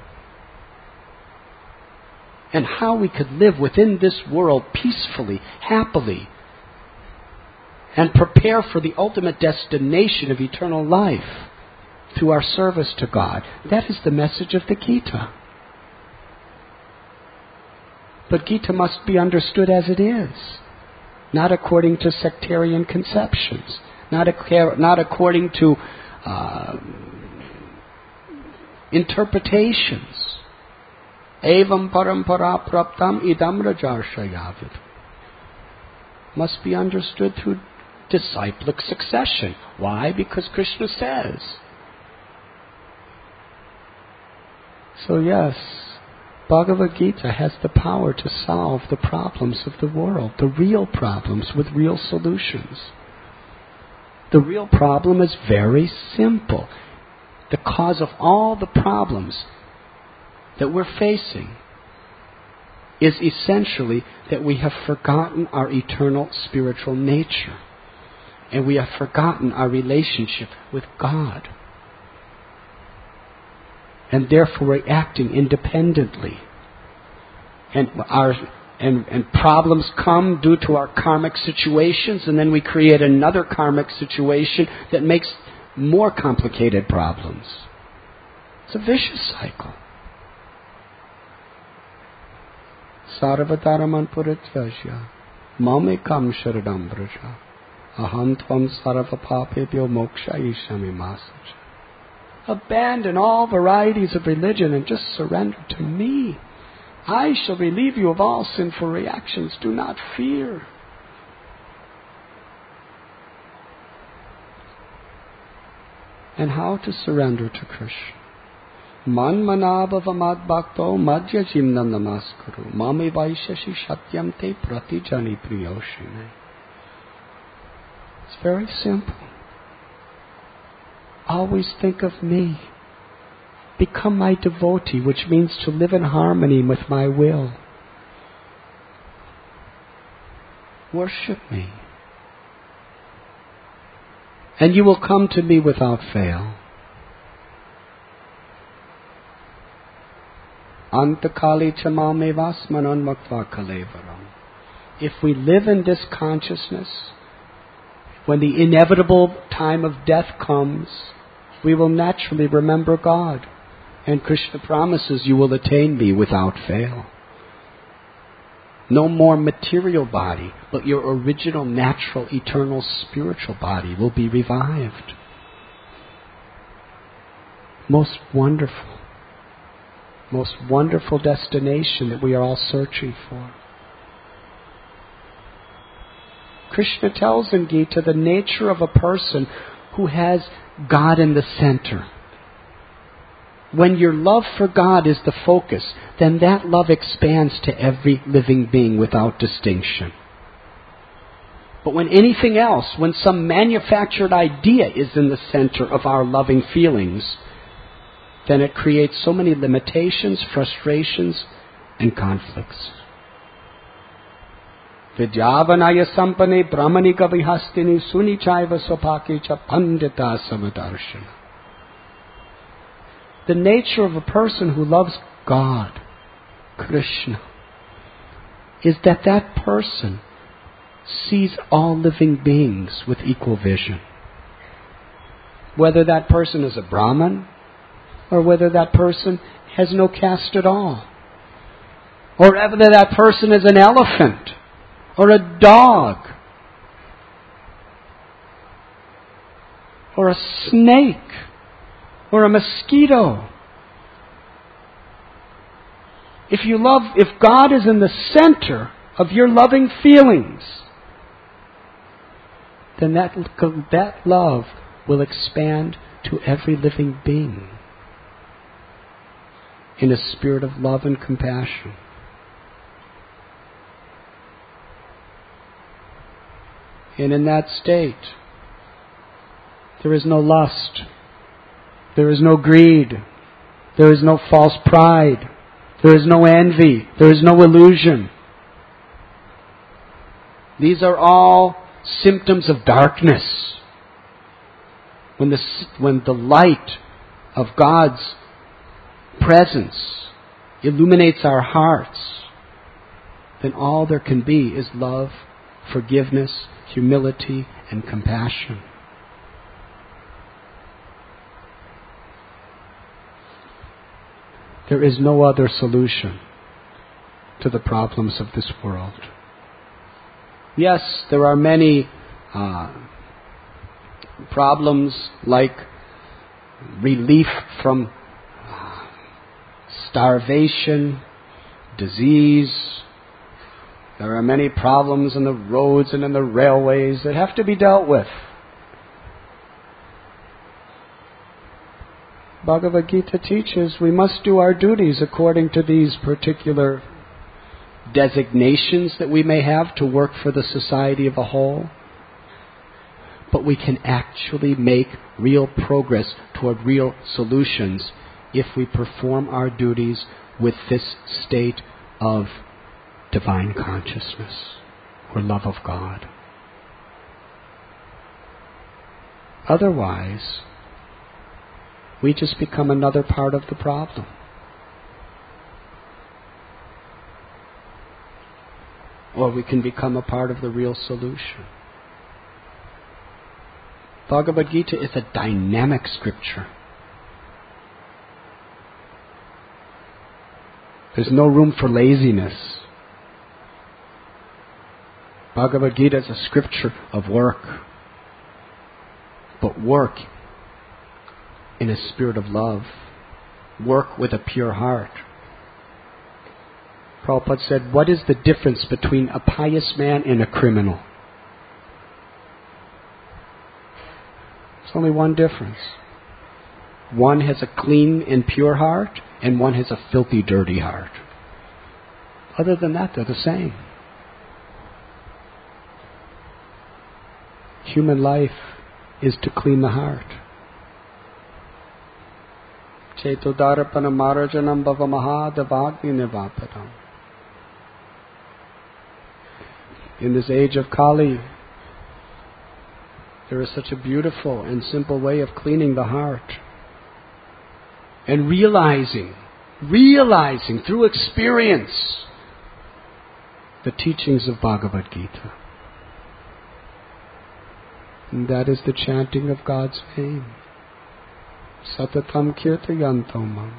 And how we could live within this world peacefully, happily, and prepare for the ultimate destination of eternal life through our service to God. That is the message of the Gita. But Gita must be understood as it is, not according to sectarian conceptions, not according to interpretations. Evam parampara praptam idam rajarshayavit. Must be understood through disciplic succession. Why? Because Krishna says. So yes, Bhagavad Gita has the power to solve the problems of the world, the real problems with real solutions. The real problem is very simple. The cause of all the problems that we're facing is essentially that we have forgotten our eternal spiritual nature. And we have forgotten our relationship with God. And therefore we're acting independently. And problems come due to our karmic situations, and then we create another karmic situation that makes more complicated problems. It's a vicious cycle. Sarvataraman Puritvajya Mamekam Sharadam Braja Aham Tvam Sarva Papebhyo Moksha Ishami Masaja. Abandon all varieties of religion and just surrender to me. I shall relieve you of all sinful reactions. Do not fear. And how to surrender to Krishna? Man manabhavamad bhakto madhya jimnam namaskuru mame vaishashi satyam te pratijani priyoshine. It's very simple. Always think of me. Become my devotee, which means to live in harmony with my will. Worship me. And you will come to me without fail. Antakali chamame vasmanan maktva kalevaram. If we live in this consciousness, when the inevitable time of death comes, we will naturally remember God. And Krishna promises you will attain me without fail. No more material body, but your original, natural, eternal, spiritual body will be revived. Most wonderful destination that we are all searching for. Krishna tells in Gita the nature of a person who has God in the center. When your love for God is the focus, then that love expands to every living being without distinction. But when anything else, when some manufactured idea is in the center of our loving feelings, then it creates so many limitations, frustrations, and conflicts. Vidyavanaya sampane brahmanika vihastini sunichaiva sopake cha pandita samadarshana. The nature of a person who loves God, Krishna, is that that person sees all living beings with equal vision. Whether that person is a Brahmin, or whether that person has no caste at all, or whether that person is an elephant, or a dog, or a snake, or a mosquito. If God is in the center of your loving feelings, then that love will expand to every living being in a spirit of love and compassion. And in that state, there is no lust, there is no greed, there is no false pride, there is no envy, there is no illusion. These are all symptoms of darkness. When the light of God's presence illuminates our hearts, then all there can be is love, forgiveness, humility, and compassion. There is no other solution to the problems of this world. Yes, there are many problems like relief from starvation, disease. There are many problems in the roads and in the railways that have to be dealt with. Bhagavad Gita teaches we must do our duties according to these particular designations that we may have to work for the society of a whole. But we can actually make real progress toward real solutions if we perform our duties with this state of divine consciousness or love of God. Otherwise, we just become another part of the problem. Or we can become a part of the real solution. Bhagavad Gita is a dynamic scripture. There's no room for laziness. Bhagavad Gita is a scripture of work. But work in a spirit of love. Work with a pure heart. Prabhupada said, what is the difference between a pious man and a criminal? There's only one difference. One has a clean and pure heart, and one has a filthy, dirty heart. Other than that, they're the same. Human life is to clean the heart. Chetodarapanam marajanam bhavamaha devagni nivapadam. In this age of Kali, there is such a beautiful and simple way of cleaning the heart. And realizing through experience the teachings of Bhagavad Gita. And that is the chanting of God's name. Satatam kirtayanto mam.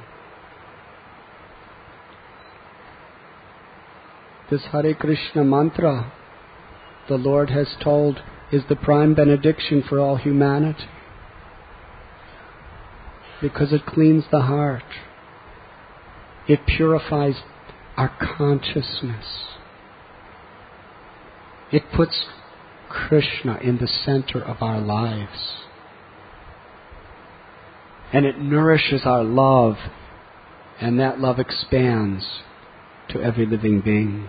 This Hare Krishna mantra, the Lord has told, is the prime benediction for all humanity. Because it cleans the heart. It purifies our consciousness. It puts Krishna in the center of our lives. And it nourishes our love, and that love expands to every living being.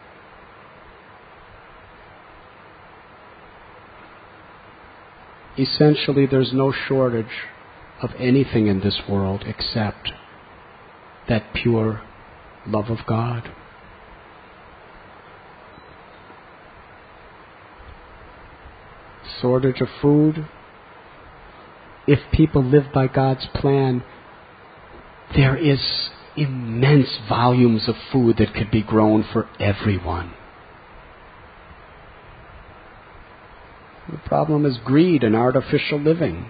Essentially, there's no shortage of anything in this world except that pure love of God. Shortage of food. If people live by God's plan, there is immense volumes of food that could be grown for everyone. The problem is greed and artificial living.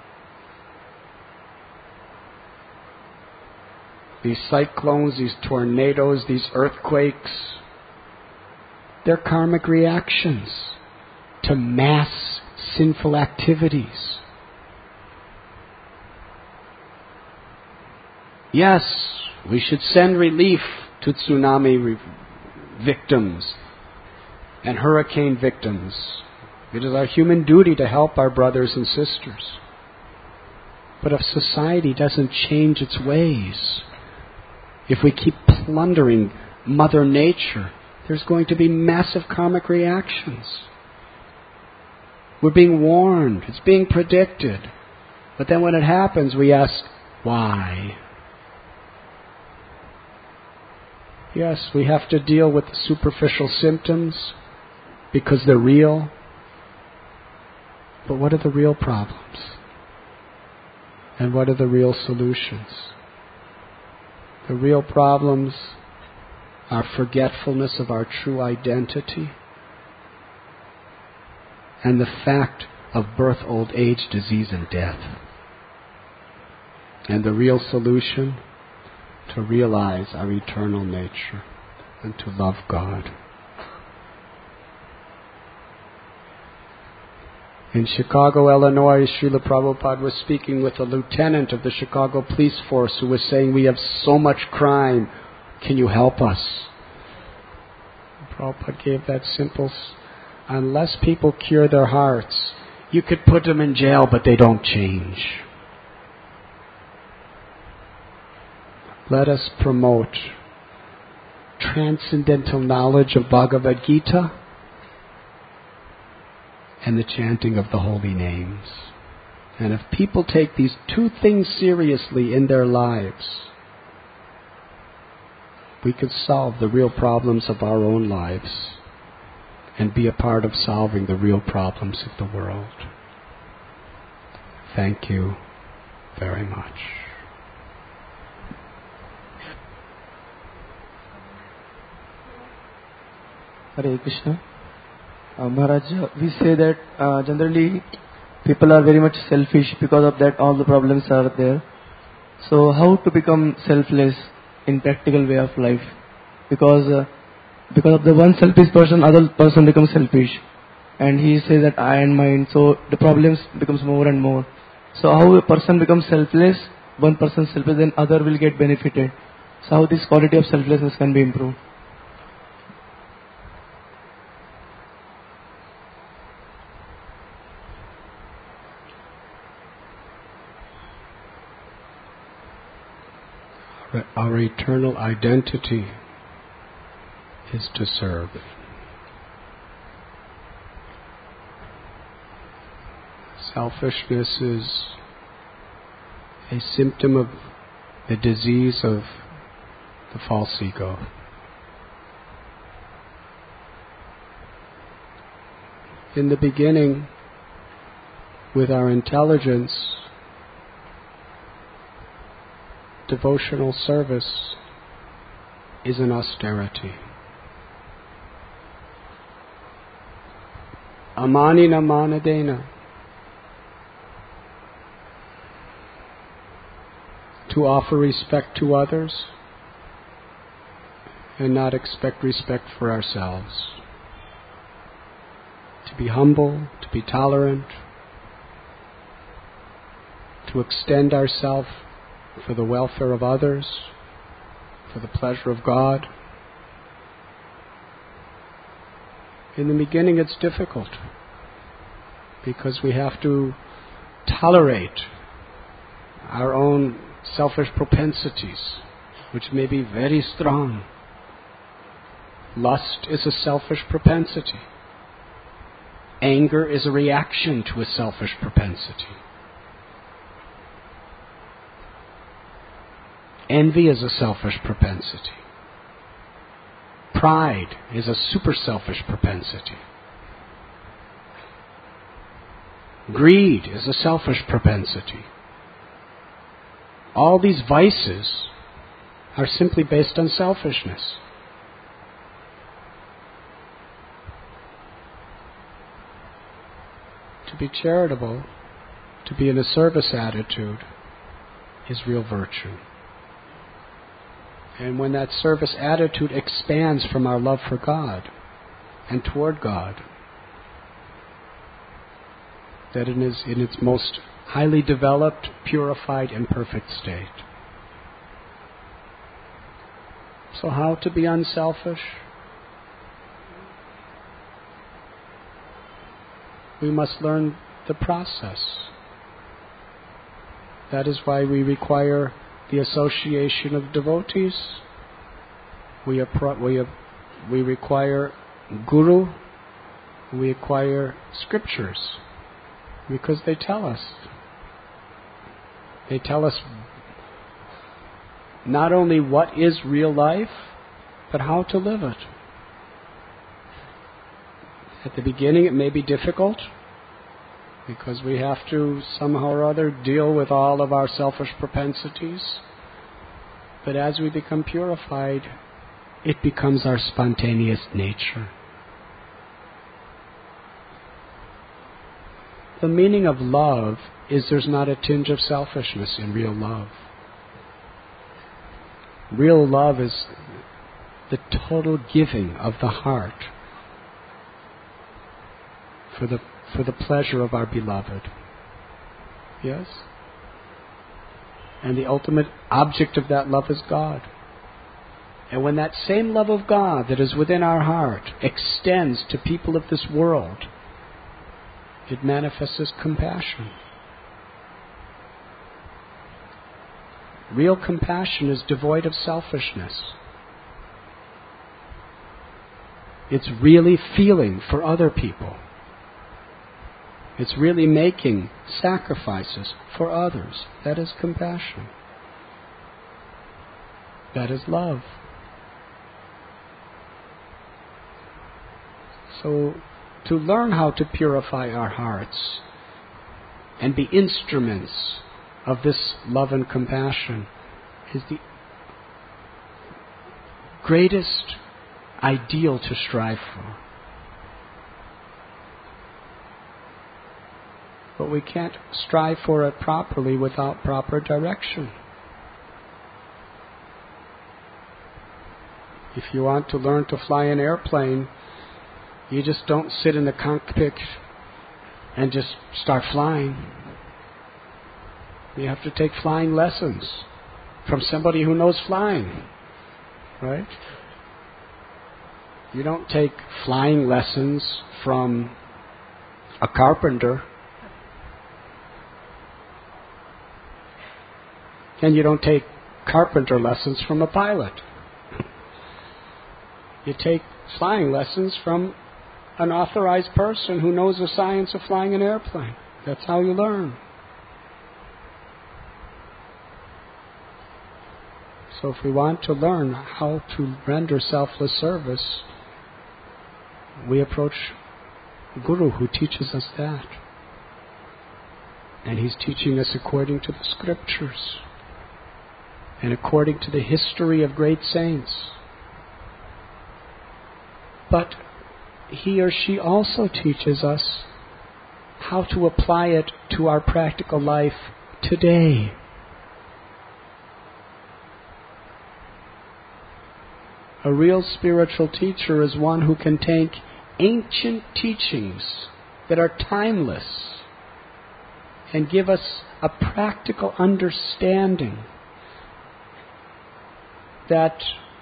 These cyclones, these tornadoes, these earthquakes, they're karmic reactions to mass sinful activities. Yes, we should send relief to tsunami victims and hurricane victims. It is our human duty to help our brothers and sisters. But if society doesn't change its ways, if we keep plundering Mother Nature, there's going to be massive karmic reactions. We're being warned. It's being predicted. But then when it happens, we ask, why? Yes, we have to deal with the superficial symptoms because they're real. But what are the real problems? And what are the real solutions? The real problems are forgetfulness of our true identity and the fact of birth, old age, disease, and death. And the real solution, to realize our eternal nature and to love God. In Chicago, Illinois, Srila Prabhupada was speaking with a lieutenant of the Chicago Police Force who was saying, we have so much crime, can you help us? Prabhupada gave that simple, unless people cure their hearts, you could put them in jail, but they don't change. Let us promote transcendental knowledge of Bhagavad Gita and the chanting of the holy names. And if people take these two things seriously in their lives, we could solve the real problems of our own lives and be a part of solving the real problems of the world. Thank you very much. Hare Krishna. Maharaj, we say that generally people are very much selfish, because of that all the problems are there. So how to become selfless in practical way of life? Because of the one selfish person, other person becomes selfish, and he says that I and mine. So the problems becomes more and more. So how a person becomes selfless? One person selfless, then other will get benefited. So how this quality of selflessness can be improved? Our eternal identity is to serve. Selfishness is a symptom of the disease of the false ego. In the beginning, with our intelligence, devotional service is an austerity. Amanina manadena. To offer respect to others and not expect respect for ourselves. To be humble, to be tolerant, to extend ourselves for the welfare of others, for the pleasure of God. In the beginning it's difficult because we have to tolerate our own selfish propensities, which may be very strong. Lust is a selfish propensity. Anger is a reaction to a selfish propensity. Envy is a selfish propensity. Pride is a super selfish propensity. Greed is a selfish propensity. All these vices are simply based on selfishness. To be charitable, to be in a service attitude, is real virtue. And when that service attitude expands from our love for God and toward God, that it is in its most highly developed, purified, and perfect state. So how to be unselfish? We must learn the process. That is why we require the association of devotees. We require guru. We acquire scriptures because they tell us. They tell us not only what is real life, but how to live it. At the beginning it may be difficult because we have to somehow or other deal with all of our selfish propensities. But as we become purified, it becomes our spontaneous nature. The meaning of love is there's not a tinge of selfishness in real love. Real love is the total giving of the heart for the pleasure of our beloved. Yes? And the ultimate object of that love is God. And when that same love of God that is within our heart extends to people of this world, it manifests as compassion. Real compassion is devoid of selfishness. It's really feeling for other people. It's really making sacrifices for others. That is compassion. That is love. So to learn how to purify our hearts and be instruments of this love and compassion is the greatest ideal to strive for. But we can't strive for it properly without proper direction. If you want to learn to fly an airplane, you just don't sit in the cockpit and just start flying. You have to take flying lessons from somebody who knows flying, right? You don't take flying lessons from a carpenter. And you don't take carpenter lessons from a pilot. You take flying lessons from an authorized person who knows the science of flying an airplane. That's how you learn. So if we want to learn how to render selfless service, we approach Guru who teaches us that. And he's teaching us according to the scriptures and according to the history of great saints. But he or she also teaches us how to apply it to our practical life today. A real spiritual teacher is one who can take ancient teachings that are timeless and give us a practical understanding that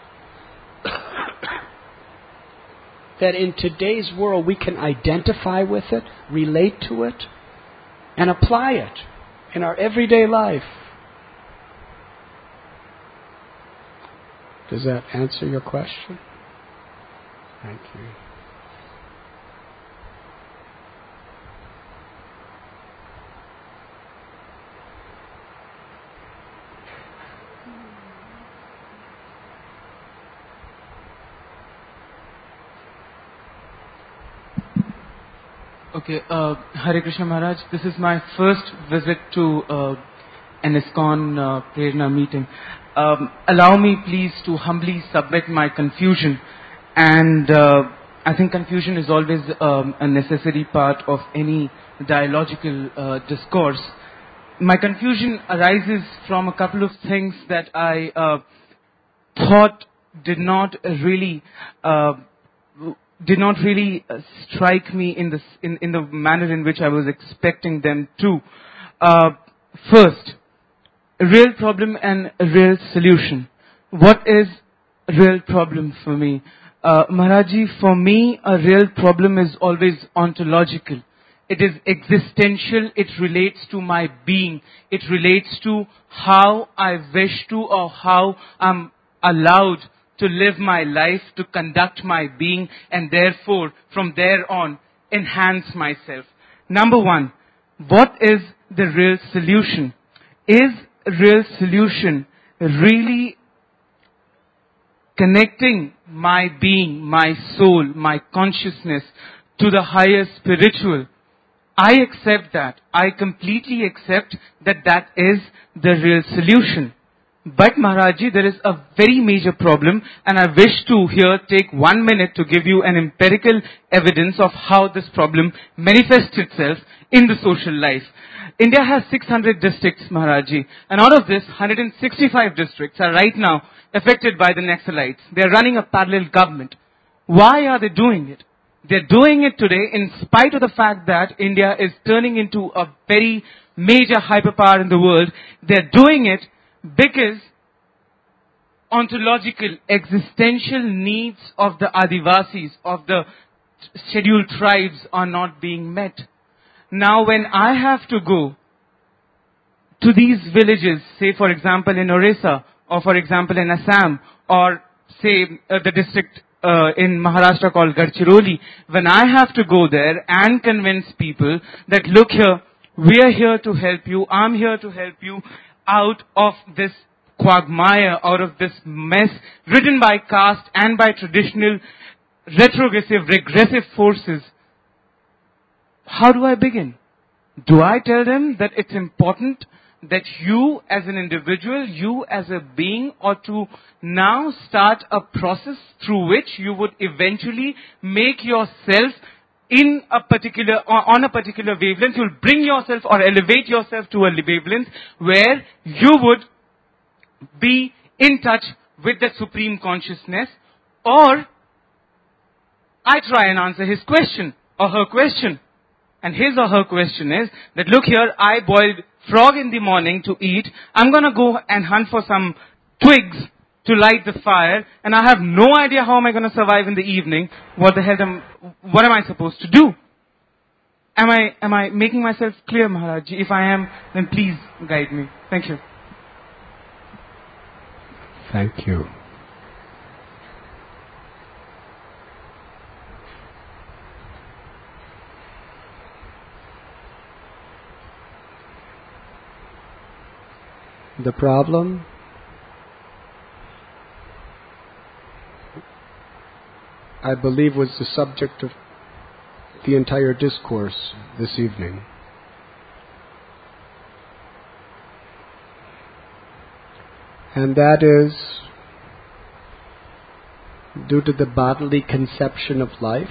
in today's world we can identify with it, relate to it, and apply it in our everyday life. Does that answer your question? Thank you. Okay, Hare Krishna Maharaj, this is my first visit to an ISKCON Prerna meeting. Allow me please to humbly submit my confusion, and I think confusion is always a necessary part of any dialogical discourse. My confusion arises from a couple of things that I thought did not really strike me in the manner in which I was expecting them to. First, a real problem and a real solution. What is a real problem for me? Maharaji, for me, a real problem is always ontological. It is existential. It relates to my being. It relates to how I wish to or how I'm allowed to live my life, to conduct my being, and therefore, from there on, enhance myself. Number one, what is the real solution? Is real solution really connecting my being, my soul, my consciousness to the higher spiritual? I accept that. I completely accept that that is the real solution. But Maharaji, there is a very major problem, and I wish to here take 1 minute to give you an empirical evidence of how this problem manifests itself in the social life. India has 600 districts, Maharaji, and out of this, 165 districts are right now affected by the Naxalites. They are running a parallel government. Why are they doing it? They're doing it today in spite of the fact that India is turning into a very major hyperpower in the world. They're doing it because ontological, existential needs of the Adivasis, of the scheduled tribes are not being met. Now when I have to go to these villages, say for example in Orissa, or for example in Assam, or say the district in Maharashtra called Gadchiroli, when I have to go there and convince people that look here, we are here to help you, I'm here to help you out of this quagmire, out of this mess ridden by caste and by traditional retrogressive, regressive forces, how do I begin? Do I tell them that it's important that you as an individual, you as a being, ought to now start a process through which you would eventually make yourself in a particular, on a particular wavelength, you'll bring yourself or elevate yourself to a wavelength where you would be in touch with that supreme consciousness? Or I try and answer his question or her question. And his or her question is that, look here, I boiled frog in the morning to eat. I'm going to go and hunt for some twigs to light the fire, and I have no idea how am I going to survive in the evening. What am I supposed to do? Am I making myself clear, Maharaj? If I am, then please guide me. Thank you. Thank you. The problem? I believe was the subject of the entire discourse this evening. And that is, due to the bodily conception of life,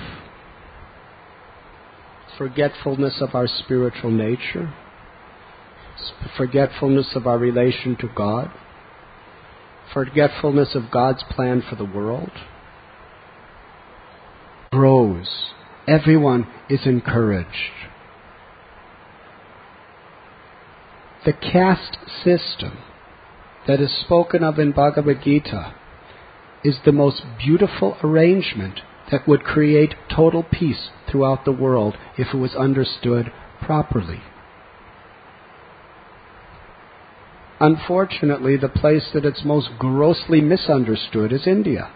forgetfulness of our spiritual nature, forgetfulness of our relation to God, forgetfulness of God's plan for the world, grows. Everyone is encouraged. The caste system that is spoken of in Bhagavad Gita is the most beautiful arrangement that would create total peace throughout the world if it was understood properly. Unfortunately, the place that it's most grossly misunderstood is India.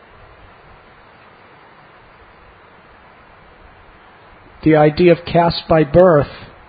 The idea of caste by birth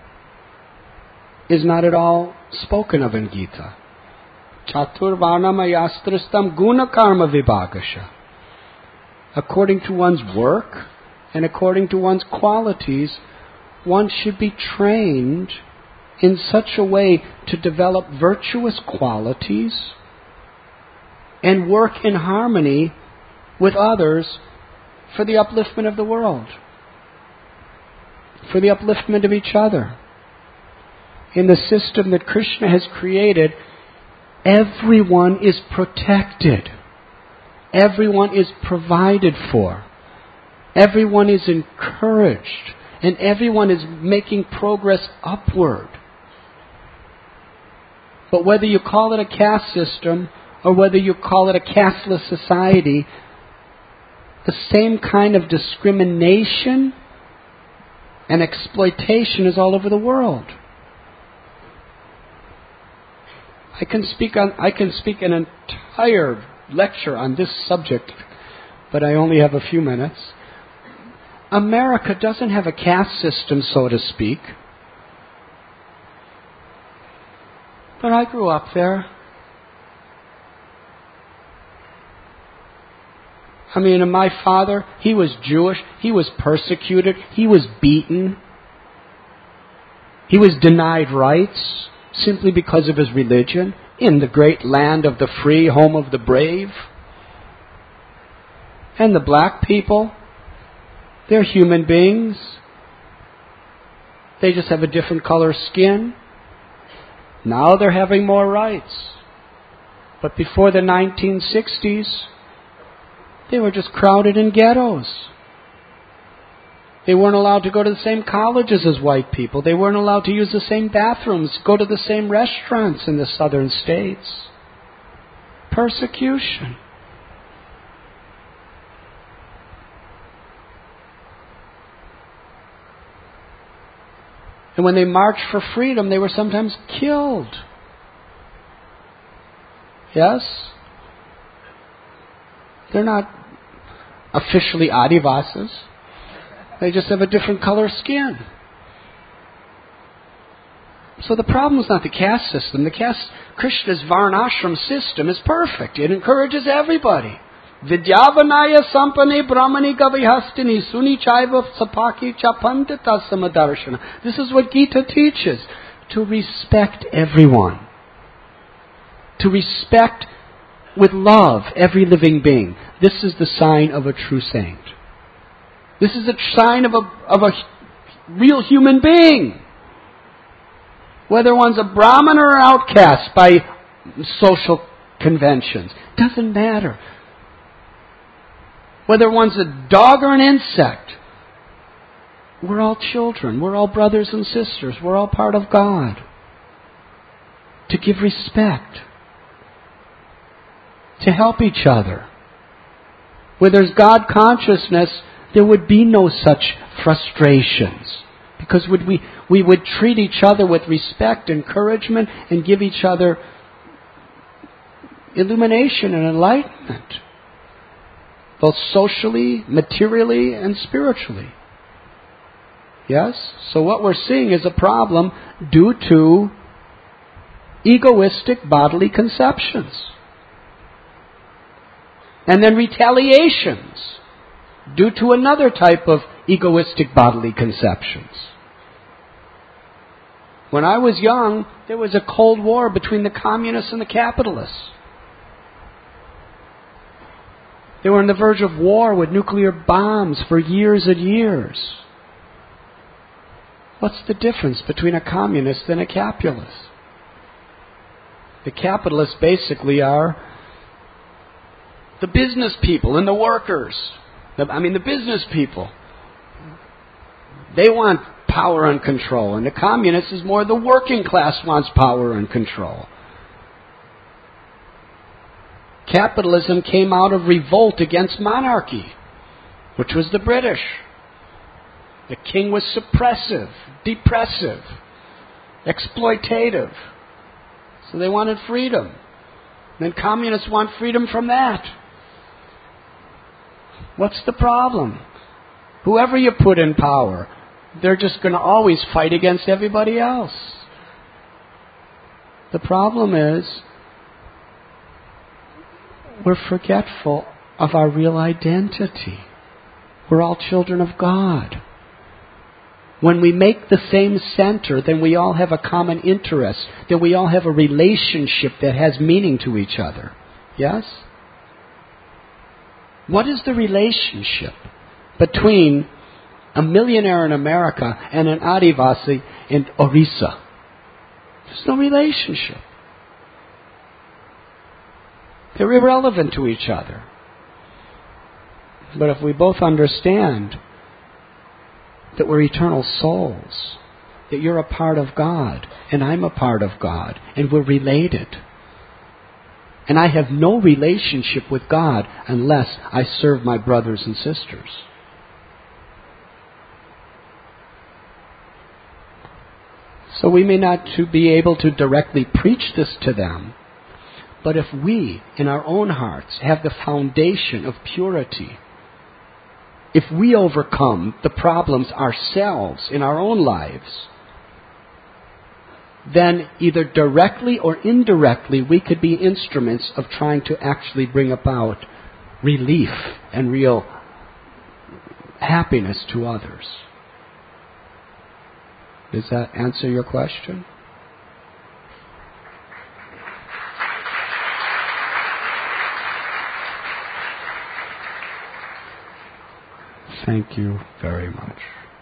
is not at all spoken of in Gita. Chatur varnam ayastristam guna karma vibhagasha. According to one's work and according to one's qualities, one should be trained in such a way to develop virtuous qualities and work in harmony with others for the upliftment of the world, for the upliftment of each other. In the system that Krishna has created, everyone is protected. Everyone is provided for. Everyone is encouraged. And everyone is making progress upward. But whether you call it a caste system or whether you call it a casteless society, the same kind of discrimination and exploitation is all over the world. I can speak an entire lecture on this subject, but I only have a few minutes. America doesn't have a caste system, so to speak. But I grew up there. I mean, and my father, he was Jewish. He was persecuted. He was beaten. He was denied rights simply because of his religion in the great land of the free, home of the brave. And the black people, they're human beings. They just have a different color skin. Now they're having more rights. But before the 1960s, they were just crowded in ghettos. They weren't allowed to go to the same colleges as white people. They weren't allowed to use the same bathrooms, go to the same restaurants in the southern states. Persecution. And when they marched for freedom, they were sometimes killed. Yes? They're not officially Adivasas. They just have a different color skin. So the problem is not the caste system. Krishna's Varnashram system is perfect. It encourages everybody. Vidyavanaya sampane brahmani kavihastini suni chaiva sapaki chapandita samadarshana. This is what Gita teaches. To respect everyone. To respect with love every living being. This is the sign of a true saint. This is a sign of a real human being. Whether one's a Brahmin or an outcast by social conventions. Doesn't matter. Whether one's a dog or an insect. We're all children. We're all brothers and sisters. We're all part of God. To give respect. To help each other. Where there's God consciousness, there would be no such frustrations. Because we would treat each other with respect, encouragement, and give each other illumination and enlightenment. Both socially, materially, and spiritually. Yes? So what we're seeing is a problem due to egoistic bodily conceptions. And then retaliations due to another type of egoistic bodily conceptions. When I was young, there was a Cold War between the communists and the capitalists. They were on the verge of war with nuclear bombs for years and years. What's the difference between a communist and a capitalist? The capitalists basically are the business people and the workers. The business people. They want power and control. And the communist is more the working class wants power and control. Capitalism came out of revolt against monarchy, which was the British. The king was suppressive, depressive, exploitative. So they wanted freedom. Then communists want freedom from that. What's the problem? Whoever you put in power, they're just going to always fight against everybody else. The problem is, we're forgetful of our real identity. We're all children of God. When we make the same center, then we all have a common interest. Then we all have a relationship that has meaning to each other. Yes? What is the relationship between a millionaire in America and an Adivasi in Orissa? There's no relationship. They're irrelevant to each other. But if we both understand that we're eternal souls, that you're a part of God, and I'm a part of God, and we're related. And I have no relationship with God unless I serve my brothers and sisters. So we may not be able to directly preach this to them, but if we, in our own hearts, have the foundation of purity, if we overcome the problems ourselves in our own lives, then either directly or indirectly we could be instruments of trying to actually bring about relief and real happiness to others. Does that answer your question? Thank you very much.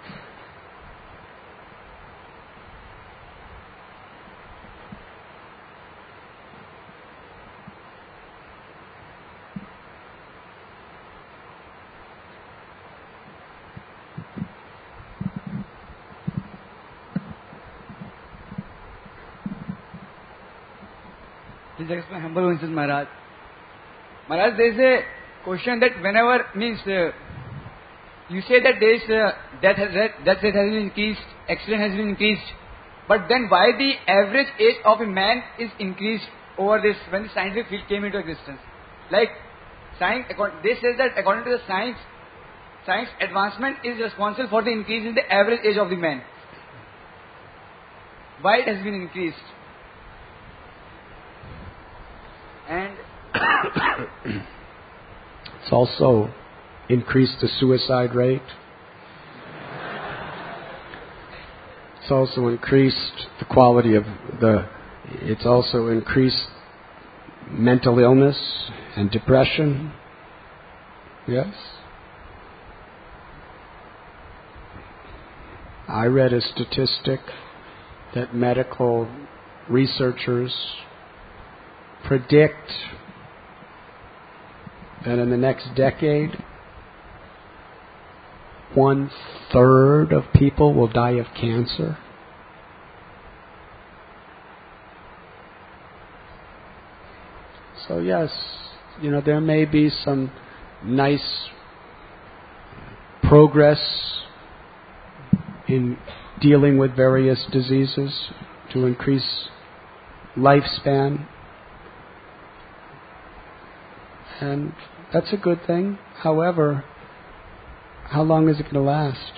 Please explain humble ones, Maharaj. Maharaj, there is a question that whenever you say that there is death rate has been increased, accident has been increased, but then why the average age of a man is increased over this when the scientific field came into existence? Like science, they say that according to the science advancement is responsible for the increase in the average age of the man. Why it has been increased? And It's also increased the suicide rate. It's also increased the quality of it's also increased mental illness and depression. Yes? I read a statistic that medical researchers predict that in the next decade, 1/3 of people will die of cancer. So yes, there may be some nice progress in dealing with various diseases to increase lifespan. And that's a good thing. However, how long is it going to last?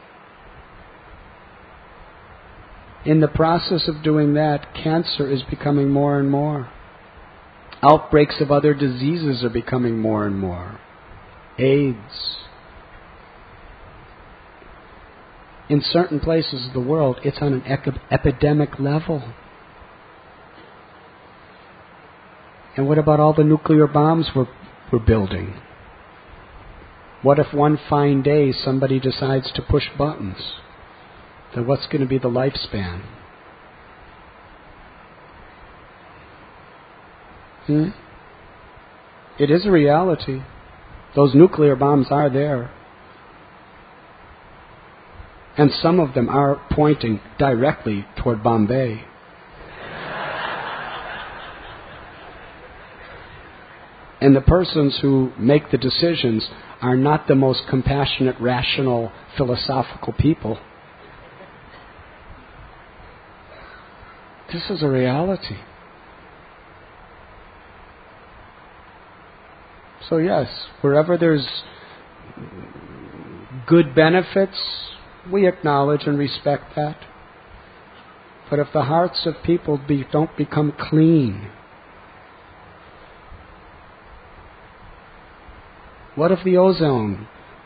In the process of doing that, cancer is becoming more and more. Outbreaks of other diseases are becoming more and more. AIDS. In certain places of the world, it's on an epidemic level. And what about all the nuclear bombs we're building? What if one fine day somebody decides to push buttons? Then what's going to be the lifespan? It is a reality. Those nuclear bombs are there. And some of them are pointing directly toward Bombay. And the persons who make the decisions are not the most compassionate, rational, philosophical people. This is a reality. So yes, wherever there's good benefits, we acknowledge and respect that. But if the hearts of people don't become clean, what if the ozone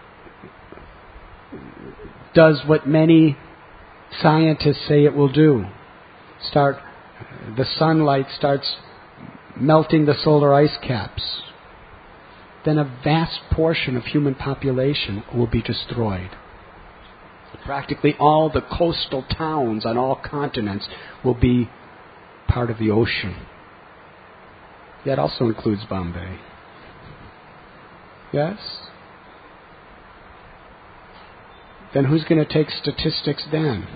does what many scientists say it will do? The sunlight starts melting the solar ice caps. Then a vast portion of human population will be destroyed. Practically all the coastal towns on all continents will be part of the ocean. That also includes Bombay. Yes? Then who's going to take statistics then?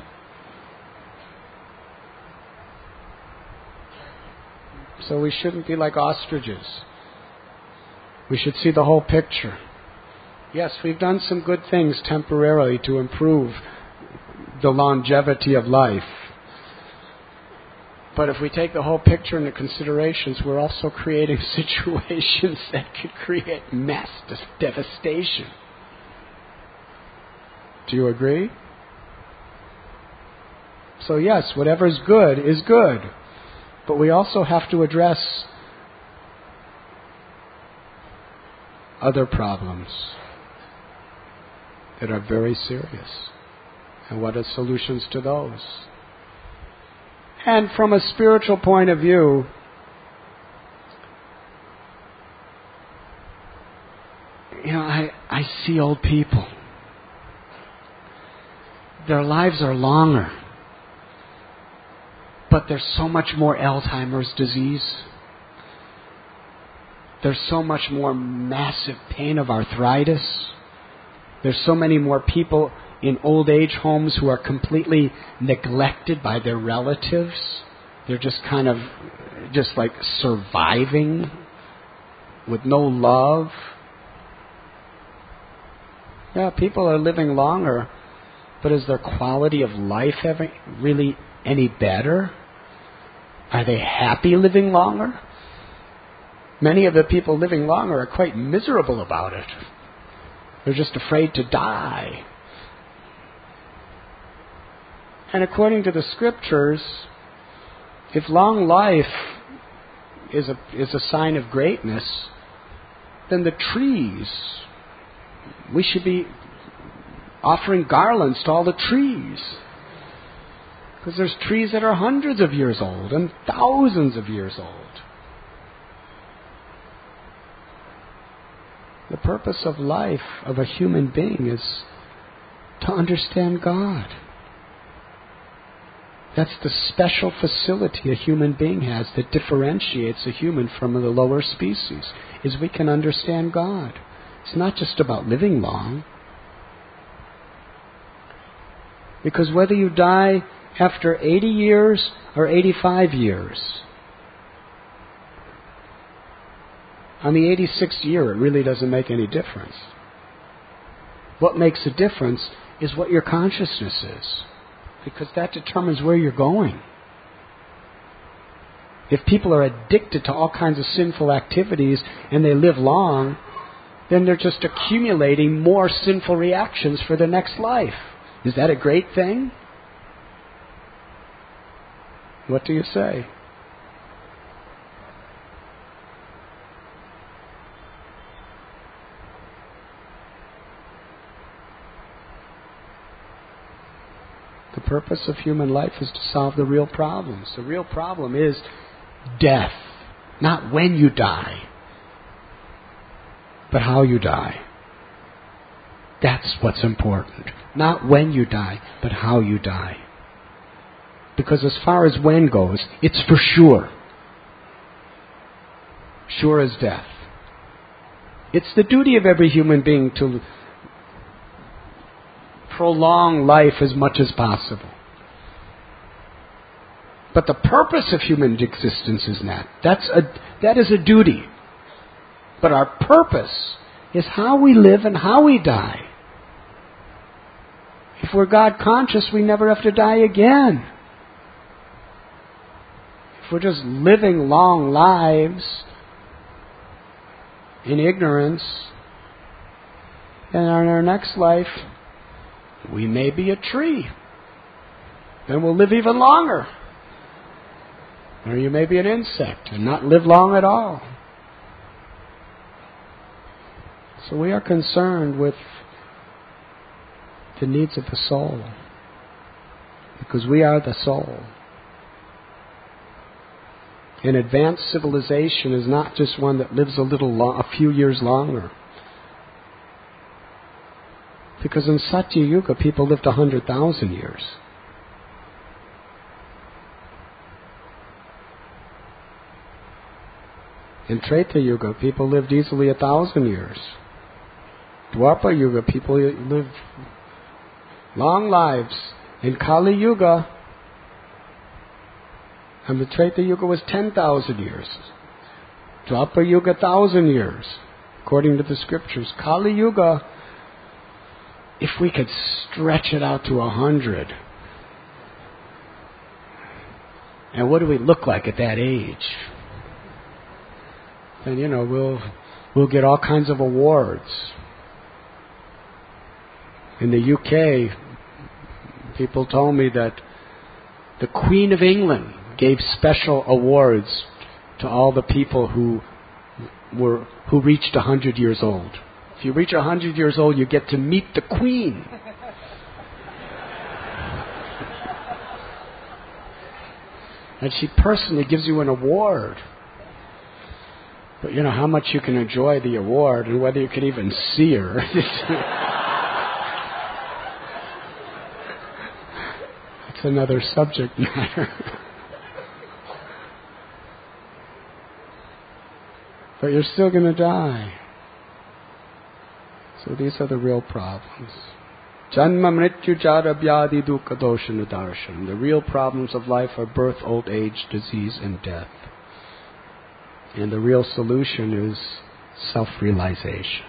So we shouldn't be like ostriches. We should see the whole picture. Yes, we've done some good things temporarily to improve the longevity of life. But if we take the whole picture into considerations, we're also creating situations that could create mass devastation. Do you agree? So yes, whatever's good is good. But we also have to address other problems that are very serious. And what are solutions to those? And from a spiritual point of view, I see old people. Their lives are longer, but there's so much more Alzheimer's disease. There's so much more massive pain of arthritis. There's so many more people in old age homes who are completely neglected by their relatives. They're just kind of like surviving with no love. Yeah, people are living longer, but is their quality of life really any better? Are they happy living longer? Many of the people living longer are quite miserable about it. They're just afraid to die. And according to the scriptures, if long life is a sign of greatness, then the trees. We should be offering garlands to all the trees. Because there's trees that are hundreds of years old and thousands of years old. The purpose of life of a human being is to understand God. That's the special facility a human being has that differentiates a human from the lower species, is we can understand God. It's not just about living long. Because whether you die after 80 years or 85 years, on the 86th year it really doesn't make any difference. What makes a difference is what your consciousness is, because that determines where you're going. If people are addicted to all kinds of sinful activities and they live long, then they're just accumulating more sinful reactions for the next life. Is that a great thing? What do you say? The purpose of human life is to solve the real problems. The real problem is death. Not when you die, but how you die. That's what's important. Not when you die, but how you die. Because as far as when goes, it's for sure. Sure as death. It's the duty of every human being to prolong life as much as possible. But the purpose of human existence is not. That is a duty. But our purpose is how we live and how we die. If we're God conscious, we never have to die again. If we're just living long lives in ignorance, then in our next life, we may be a tree. Then we'll live even longer. Or you may be an insect and not live long at all. So we are concerned with the needs of the soul, because we are the soul. An advanced civilization is not just one that lives a few years longer. Because in Satya Yuga, people lived 100,000 years. In Treta Yuga, people lived easily 1,000 years. Dwapara Yuga, people lived long lives. In Kali Yuga, and the Treta Yuga was 10,000 years. Dwapara Yuga, 1,000 years, according to the scriptures. Kali Yuga, if we could stretch it out to 100, and what do we look like at that age? Then we'll get all kinds of awards. In the UK, people told me that the Queen of England gave special awards to all the people who reached 100 years old. If you reach 100 years old, you get to meet the Queen. And she personally gives you an award. But how much you can enjoy the award and whether you can even see her. That's another subject matter. But you're still going to die. So these are the real problems. Janma mrityu jara vyadi dukkha doshana darshan. The real problems of life are birth, old age, disease, and death. And the real solution is self-realization.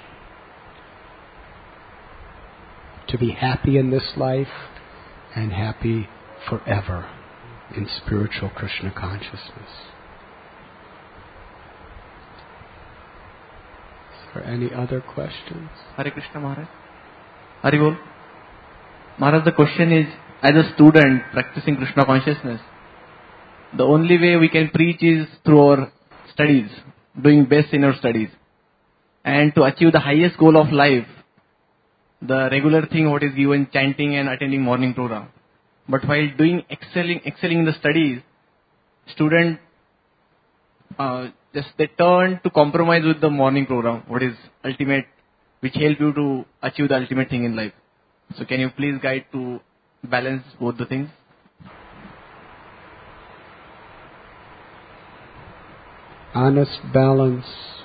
To be happy in this life and happy forever in spiritual Krishna consciousness. Is there any other questions? Hare Krishna Maharaj. Haribol. Maharaj, the question is, as a student practicing Krishna consciousness, the only way we can preach is through our studies, doing best in our studies. And to achieve the highest goal of life, the regular thing what is given, chanting and attending morning program. But while doing excelling in the studies, student they turn to compromise with the morning program, what is ultimate, which help you to achieve the ultimate thing in life. So can you please guide to balance both the things? Honest balance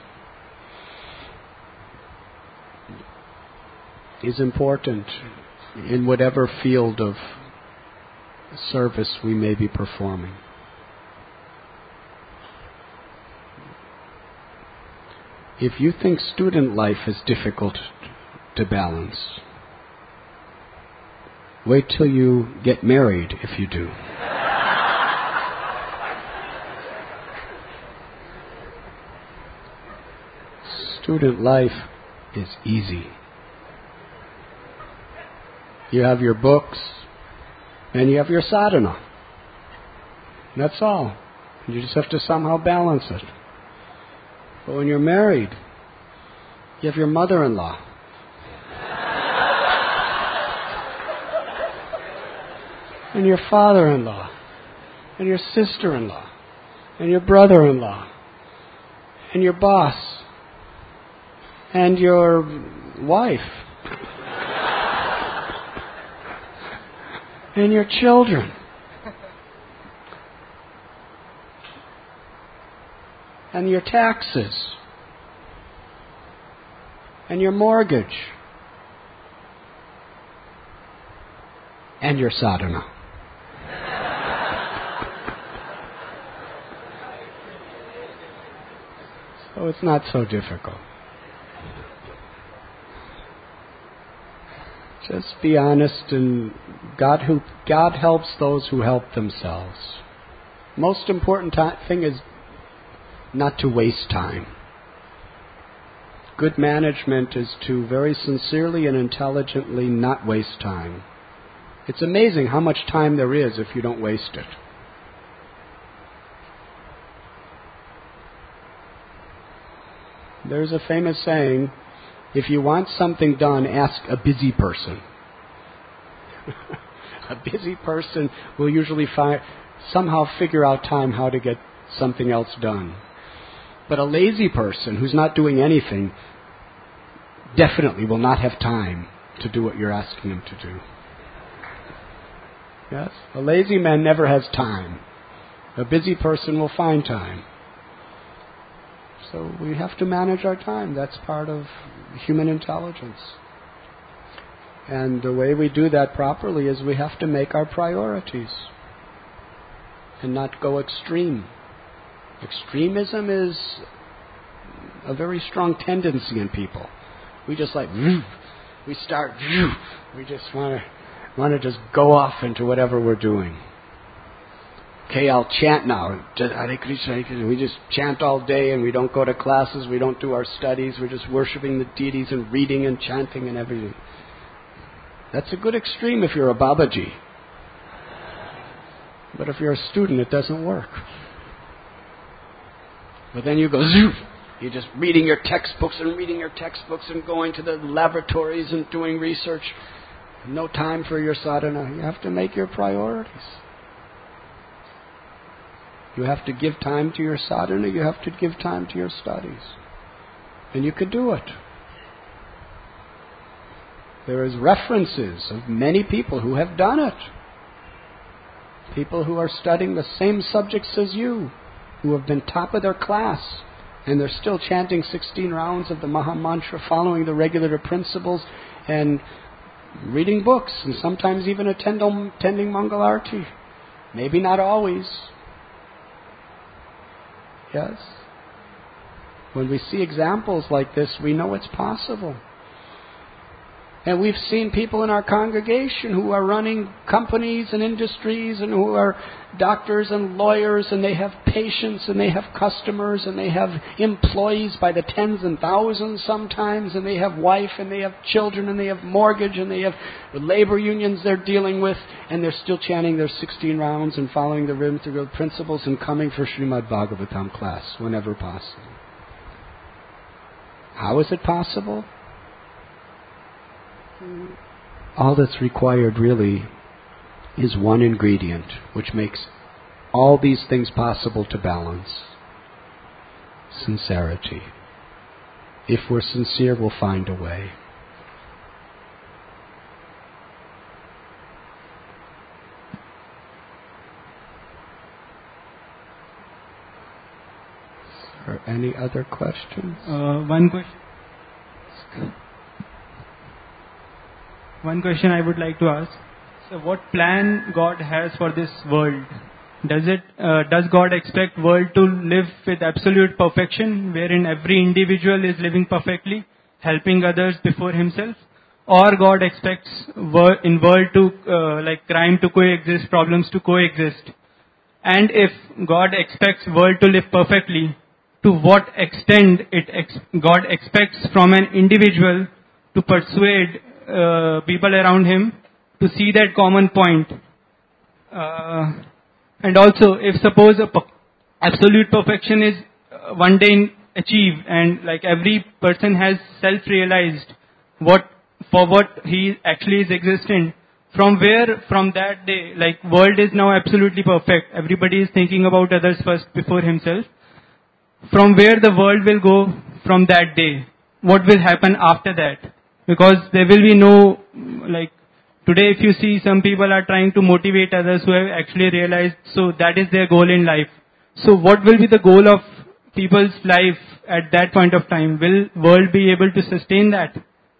is important in whatever field of service we may be performing. If you think student life is difficult to balance, wait till you get married if you do. Student life is easy. You have your books and you have your sadhana. That's all. You just have to somehow balance it. But when you're married, you have your mother-in-law. And your father-in-law. And your sister-in-law. And your brother-in-law. And your boss. And your wife. And your children. And your taxes. And your mortgage. And your sadhana. So it's not so difficult. Just be honest, and God helps those who help themselves. Most important thing is not to waste time. Good management is to very sincerely and intelligently not waste time. It's amazing how much time there is if you don't waste it. There's a famous saying, if you want something done, ask a busy person. A busy person will usually somehow figure out time how to get something else done. But a lazy person who's not doing anything definitely will not have time to do what you're asking him to do. Yes? A lazy man never has time. A busy person will find time. So we have to manage our time. That's part of human intelligence. And the way we do that properly is we have to make our priorities and not go extreme. Extremism is a very strong tendency in people. We just we start, we just want to just go off into whatever we're doing. Okay, I'll chant now. Hare Krishna, Hare Krishna. We just chant all day and we don't go to classes, we don't do our studies, we're just worshipping the deities and reading and chanting and everything. That's a good extreme if you're a Babaji. But if you're a student, it doesn't work. But then you go, you're just reading your textbooks and going to the laboratories and doing research. No time for your sadhana. You have to make your priorities. You have to give time to your sadhana. You have to give time to your studies. And you can do it. There is references of many people who have done it. People who are studying the same subjects as you, who have been top of their class, and they're still chanting 16 rounds of the Maha Mantra, following the regular principles, and reading books, and sometimes even attending Mangalarti. Maybe not always. Yes? When we see examples like this, we know it's possible. And we've seen people in our congregation who are running companies and industries and who are doctors and lawyers, and they have patients and they have customers and they have employees by the tens and thousands sometimes, and they have wife and they have children and they have mortgage and they have labor unions they're dealing with, and they're still chanting their 16 rounds and following the rhythmic principles and coming for Srimad Bhagavatam class whenever possible. How is it possible? All that's required really is one ingredient which makes all these things possible to balance. Sincerity. If we're sincere, we'll find a way. Are any other questions? One question I would like to ask. So, what plan God has for this world? Does God expect world to live with absolute perfection, wherein every individual is living perfectly, helping others before himself? Or God expects in world to like crime to coexist, problems to coexist? And if God expects world to live perfectly, to what extent God expects from an individual to persuade people around him to see that common point? And also, if suppose absolute perfection is one day achieved, and like every person has self-realized for what he actually is existent, from that day, like world is now absolutely perfect. Everybody is thinking about others first before himself. From where the world will go from that day? What will happen after that? Because there will be no, like, today if you see some people are trying to motivate others who have actually realized, so that is their goal in life. So what will be the goal of people's life at that point of time? Will world be able to sustain that?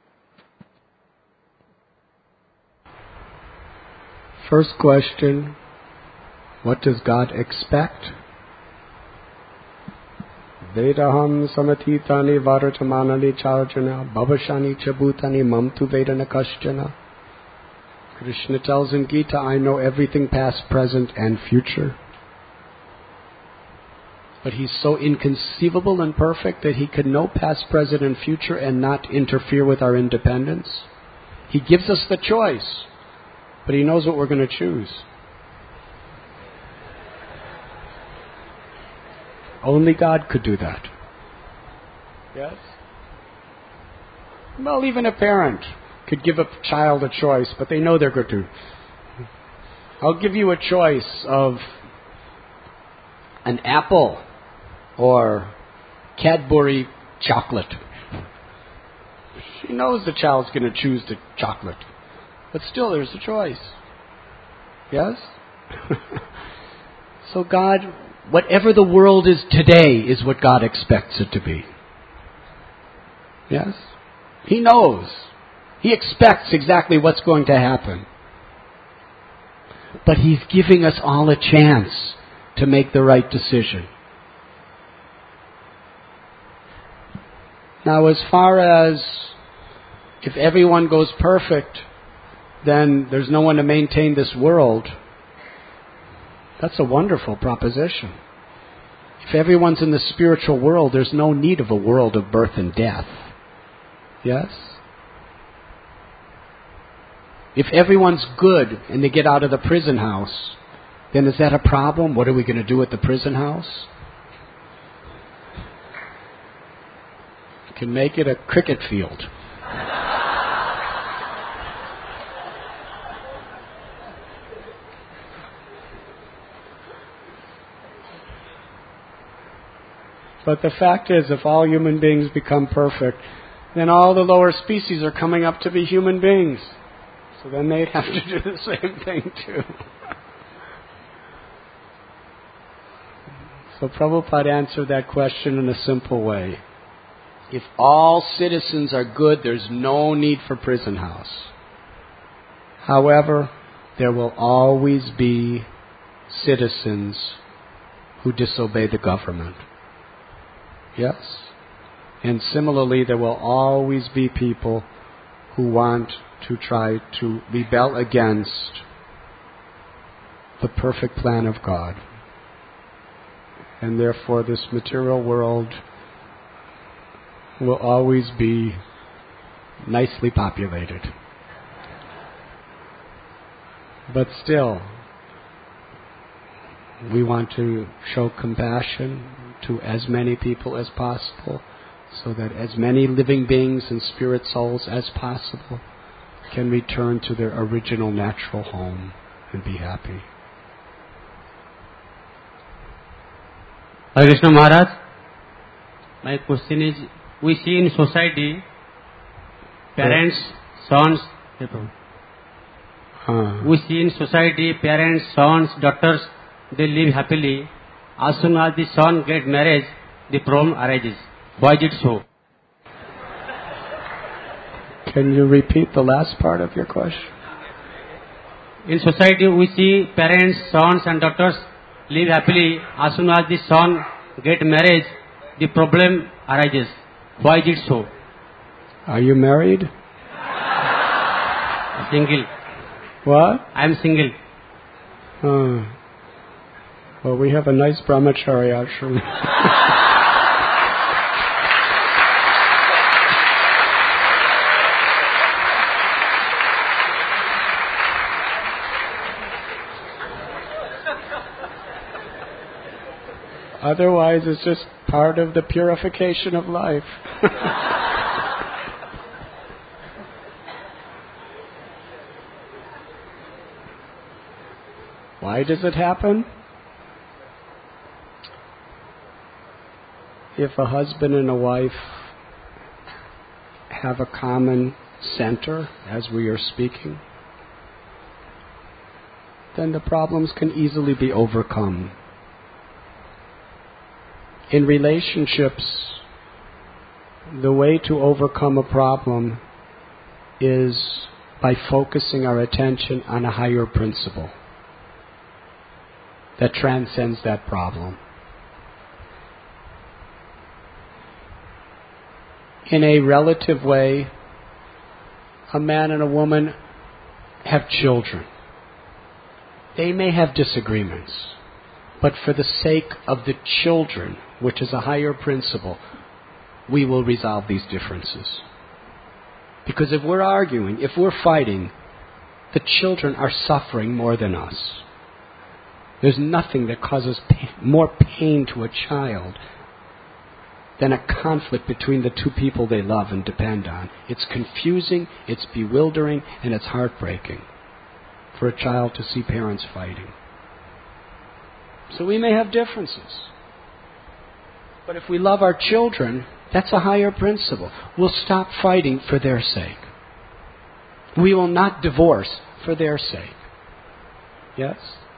First question, what does God expect? Vedaham samatitani varatamanani charjana bhavashani chabutani mamtu vedana kaschana. Krishna tells in Gita, I know everything past, present, and future. But He's so inconceivable and perfect that He can know past, present, and future and not interfere with our independence. He gives us the choice, but He knows what we're going to choose. Only God could do that. Yes? Well, even a parent could give a child a choice, but they know they're going to. I'll give you a choice of an apple or Cadbury chocolate. She knows the child's going to choose the chocolate, but still there's a choice. Yes? So God, whatever the world is today is what God expects it to be. Yes? He knows. He expects exactly what's going to happen. But He's giving us all a chance to make the right decision. Now, as far as if everyone goes perfect, then there's no one to maintain this world. That's a wonderful proposition. If everyone's in the spiritual world, there's no need of a world of birth and death. Yes? If everyone's good and they get out of the prison house, then is that a problem? What are we going to do at the prison house? You can make it a cricket field. But the fact is, if all human beings become perfect, then all the lower species are coming up to be human beings. So then they'd have to do the same thing too. So Prabhupada answered that question in a simple way. If all citizens are good, there's no need for prison house. However, there will always be citizens who disobey the government. Yes? And similarly, there will always be people who want to try to rebel against the perfect plan of God. And therefore, this material world will always be nicely populated. But still, we want to show compassion to as many people as possible, so that as many living beings and spirit souls as possible can return to their original natural home and be happy. Hare Krishna Maharaj, my question is, we see in society, parents, sons, we see in society, parents, sons, daughters, they live happily. As soon as the son gets married, the problem arises. Why is it so? Can you repeat the last part of your question? In society, we see parents, sons and daughters live happily. As soon as the son gets married, the problem arises. Why is it so? Are you married? Single. What? I am single. Well, we have a nice brahmachari ashram. Otherwise, it's just part of the purification of life. Why does it happen? If a husband and a wife have a common center, as we are speaking, then the problems can easily be overcome. In relationships, the way to overcome a problem is by focusing our attention on a higher principle that transcends that problem. In a relative way, a man and a woman have children. They may have disagreements, but for the sake of the children, which is a higher principle, we will resolve these differences. Because if we're arguing, if we're fighting, the children are suffering more than us. There's nothing that causes more pain to a child than a conflict between the two people they love and depend on. It's confusing, it's bewildering, and it's heartbreaking for a child to see parents fighting. So we may have differences. But if we love our children, that's a higher principle. We'll stop fighting for their sake. We will not divorce for their sake. Yes?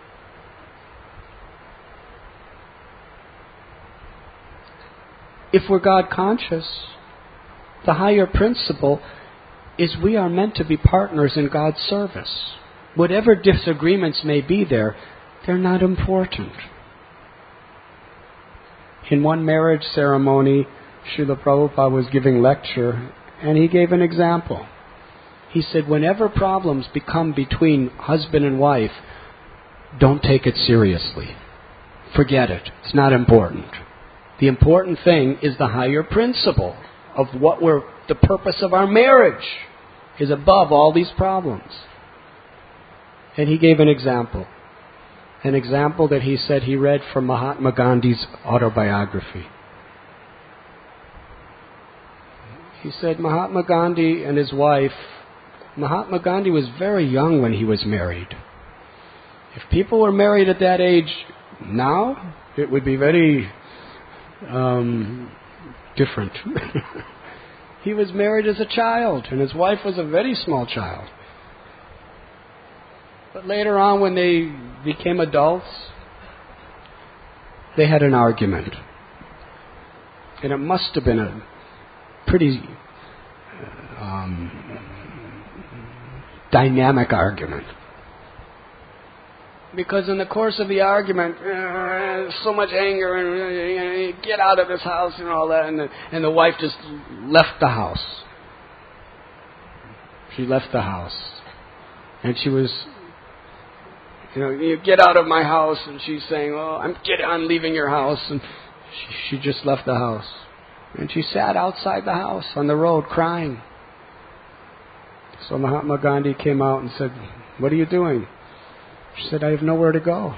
If we're God conscious, the higher principle is we are meant to be partners in God's service. Whatever disagreements may be there, they're not important. In one marriage ceremony, Srila Prabhupada was giving lecture, and he gave an example. He said, whenever problems become between husband and wife, don't take it seriously. Forget it. It's not important. The important thing is the higher principle of the purpose of our marriage is above all these problems. And he gave an example. An example that he said he read from Mahatma Gandhi's autobiography. He said Mahatma Gandhi and his wife, Mahatma Gandhi was very young when he was married. If people were married at that age now, it would be very different. He was married as a child, and his wife was a very small child. But later on, when they became adults, they had an argument. And it must have been a pretty dynamic argument. Because in the course of the argument, so much anger, and get out of this house and all that, and the wife just left the house. She left the house. And she was, you get out of my house, and she's saying, I'm leaving your house, and she just left the house. And she sat outside the house on the road crying. So Mahatma Gandhi came out and said, "What are you doing?" She said, "I have nowhere to go.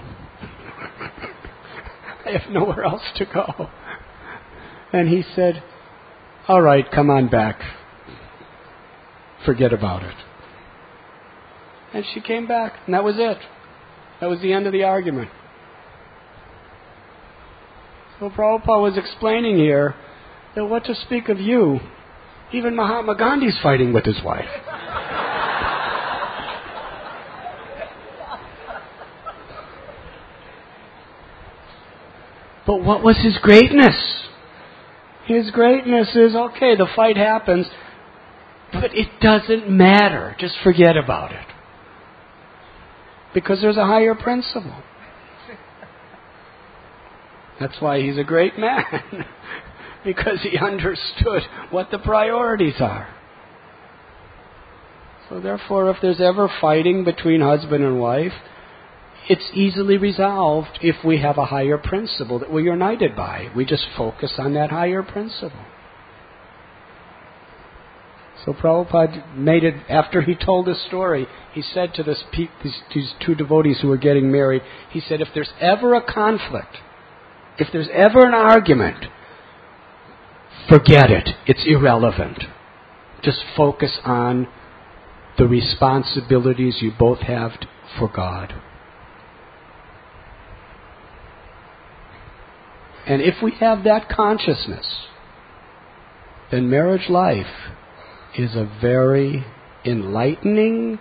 I have nowhere else to go." And he said, all right, come on back. Forget about it. And she came back, and that was it. That was the end of the argument. So Prabhupada was explaining here that what to speak of you, even Mahatma Gandhi's fighting with his wife. But what was his greatness? His greatness is, okay, the fight happens, but it doesn't matter. Just forget about it. Because there's a higher principle. That's why he's a great man. Because he understood what the priorities are. So therefore, if there's ever fighting between husband and wife, it's easily resolved if we have a higher principle that we're united by. We just focus on that higher principle. So Prabhupada made it, after he told this story, he said to these two devotees who were getting married, he said, if there's ever a conflict, if there's ever an argument, forget it. It's irrelevant. Just focus on the responsibilities you both have for God. And if we have that consciousness, then marriage life is a very enlightening,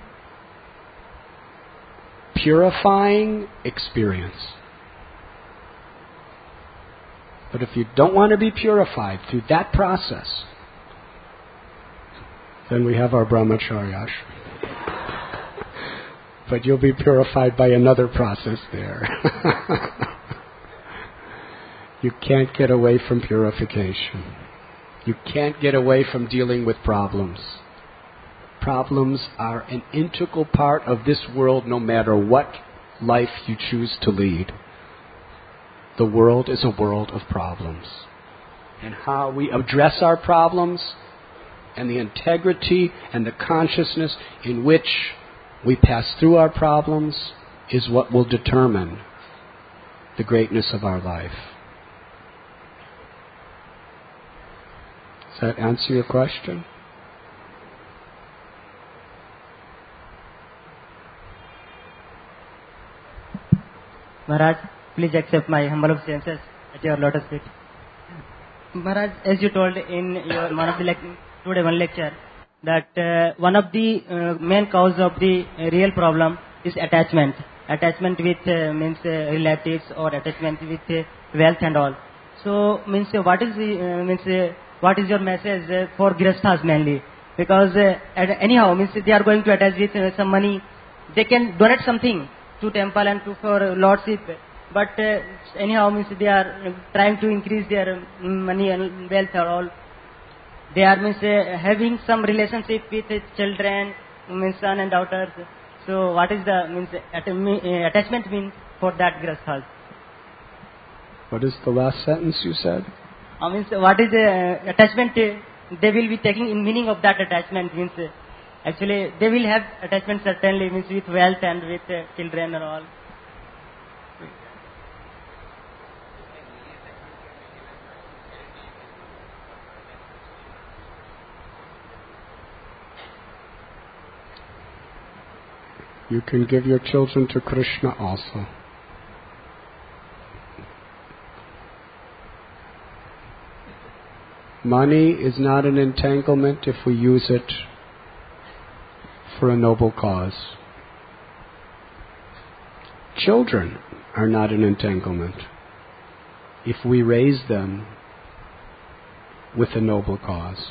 purifying experience. But if you don't want to be purified through that process, then we have our brahmacharyas. But you'll be purified by another process there. You can't get away from purification. You can't get away from dealing with problems. Problems are an integral part of this world no matter what life you choose to lead. The world is a world of problems. And how we address our problems and the integrity and the consciousness in which we pass through our problems is what will determine the greatness of our life. Does that answer your question? Maharaj, please accept my humble obeisances at your lotus feet. Maharaj, as you told in your one of the today one lecture, that one of the main cause of the real problem is attachment. Attachment with means relatives or attachment with wealth and all. So means what is the what is your message for Grihasthas mainly? Because anyhow means they are going to attach with some money. They can donate something to temple and to for lordship. But anyhow means they are trying to increase their money and wealth or all. They are means having some relationship with children, means son and daughters. So what is the means attachment mean for that Grihasthas? What is the last sentence you said? Means what is the attachment they will be taking in meaning of that attachment means actually they will have attachment certainly means with wealth and with children and all. You can give your children to Krishna also. Money is not an entanglement if we use it for a noble cause. Children are not an entanglement if we raise them with a noble cause.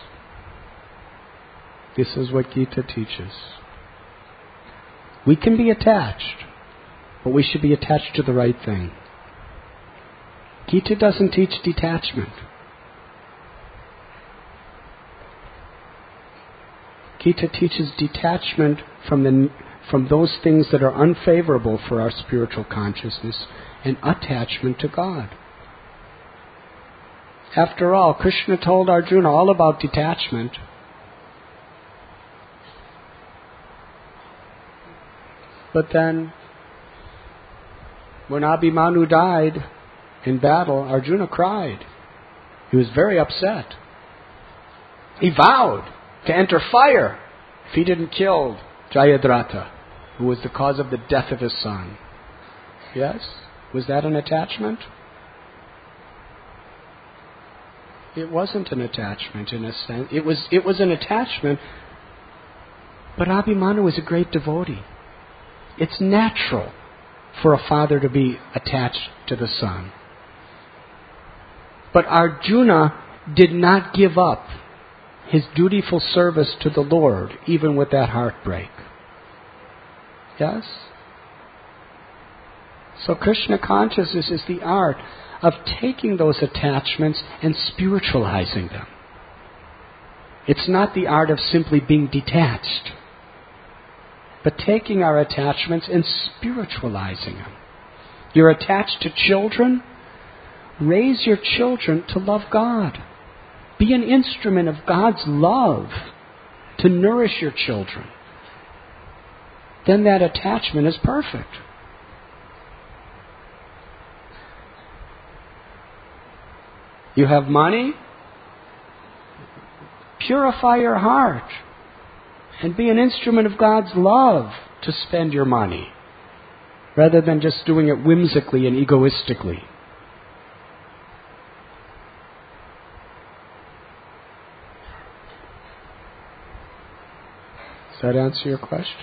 This is what Gita teaches. We can be attached, but we should be attached to the right thing. Gita doesn't teach detachment. Gita teaches detachment from those things that are unfavorable for our spiritual consciousness and attachment to God. After all, Krishna told Arjuna all about detachment. But then, when Abhimanyu died in battle, Arjuna cried. He was very upset. He vowed to enter fire if he didn't kill Jayadratha, who was the cause of the death of his son. Yes? Was that an attachment? It wasn't an attachment in a sense. It was an attachment, but Abhimanyu was a great devotee. It's natural for a father to be attached to the son. But Arjuna did not give up his dutiful service to the Lord, even with that heartbreak. Yes? So Krishna consciousness is the art of taking those attachments and spiritualizing them. It's not the art of simply being detached, but taking our attachments and spiritualizing them. You're attached to children? Raise your children to love God. Be an instrument of God's love to nourish your children. Then that attachment is perfect. You have money? Purify your heart and be an instrument of God's love to spend your money, rather than just doing it whimsically and egoistically. Does that answer your question?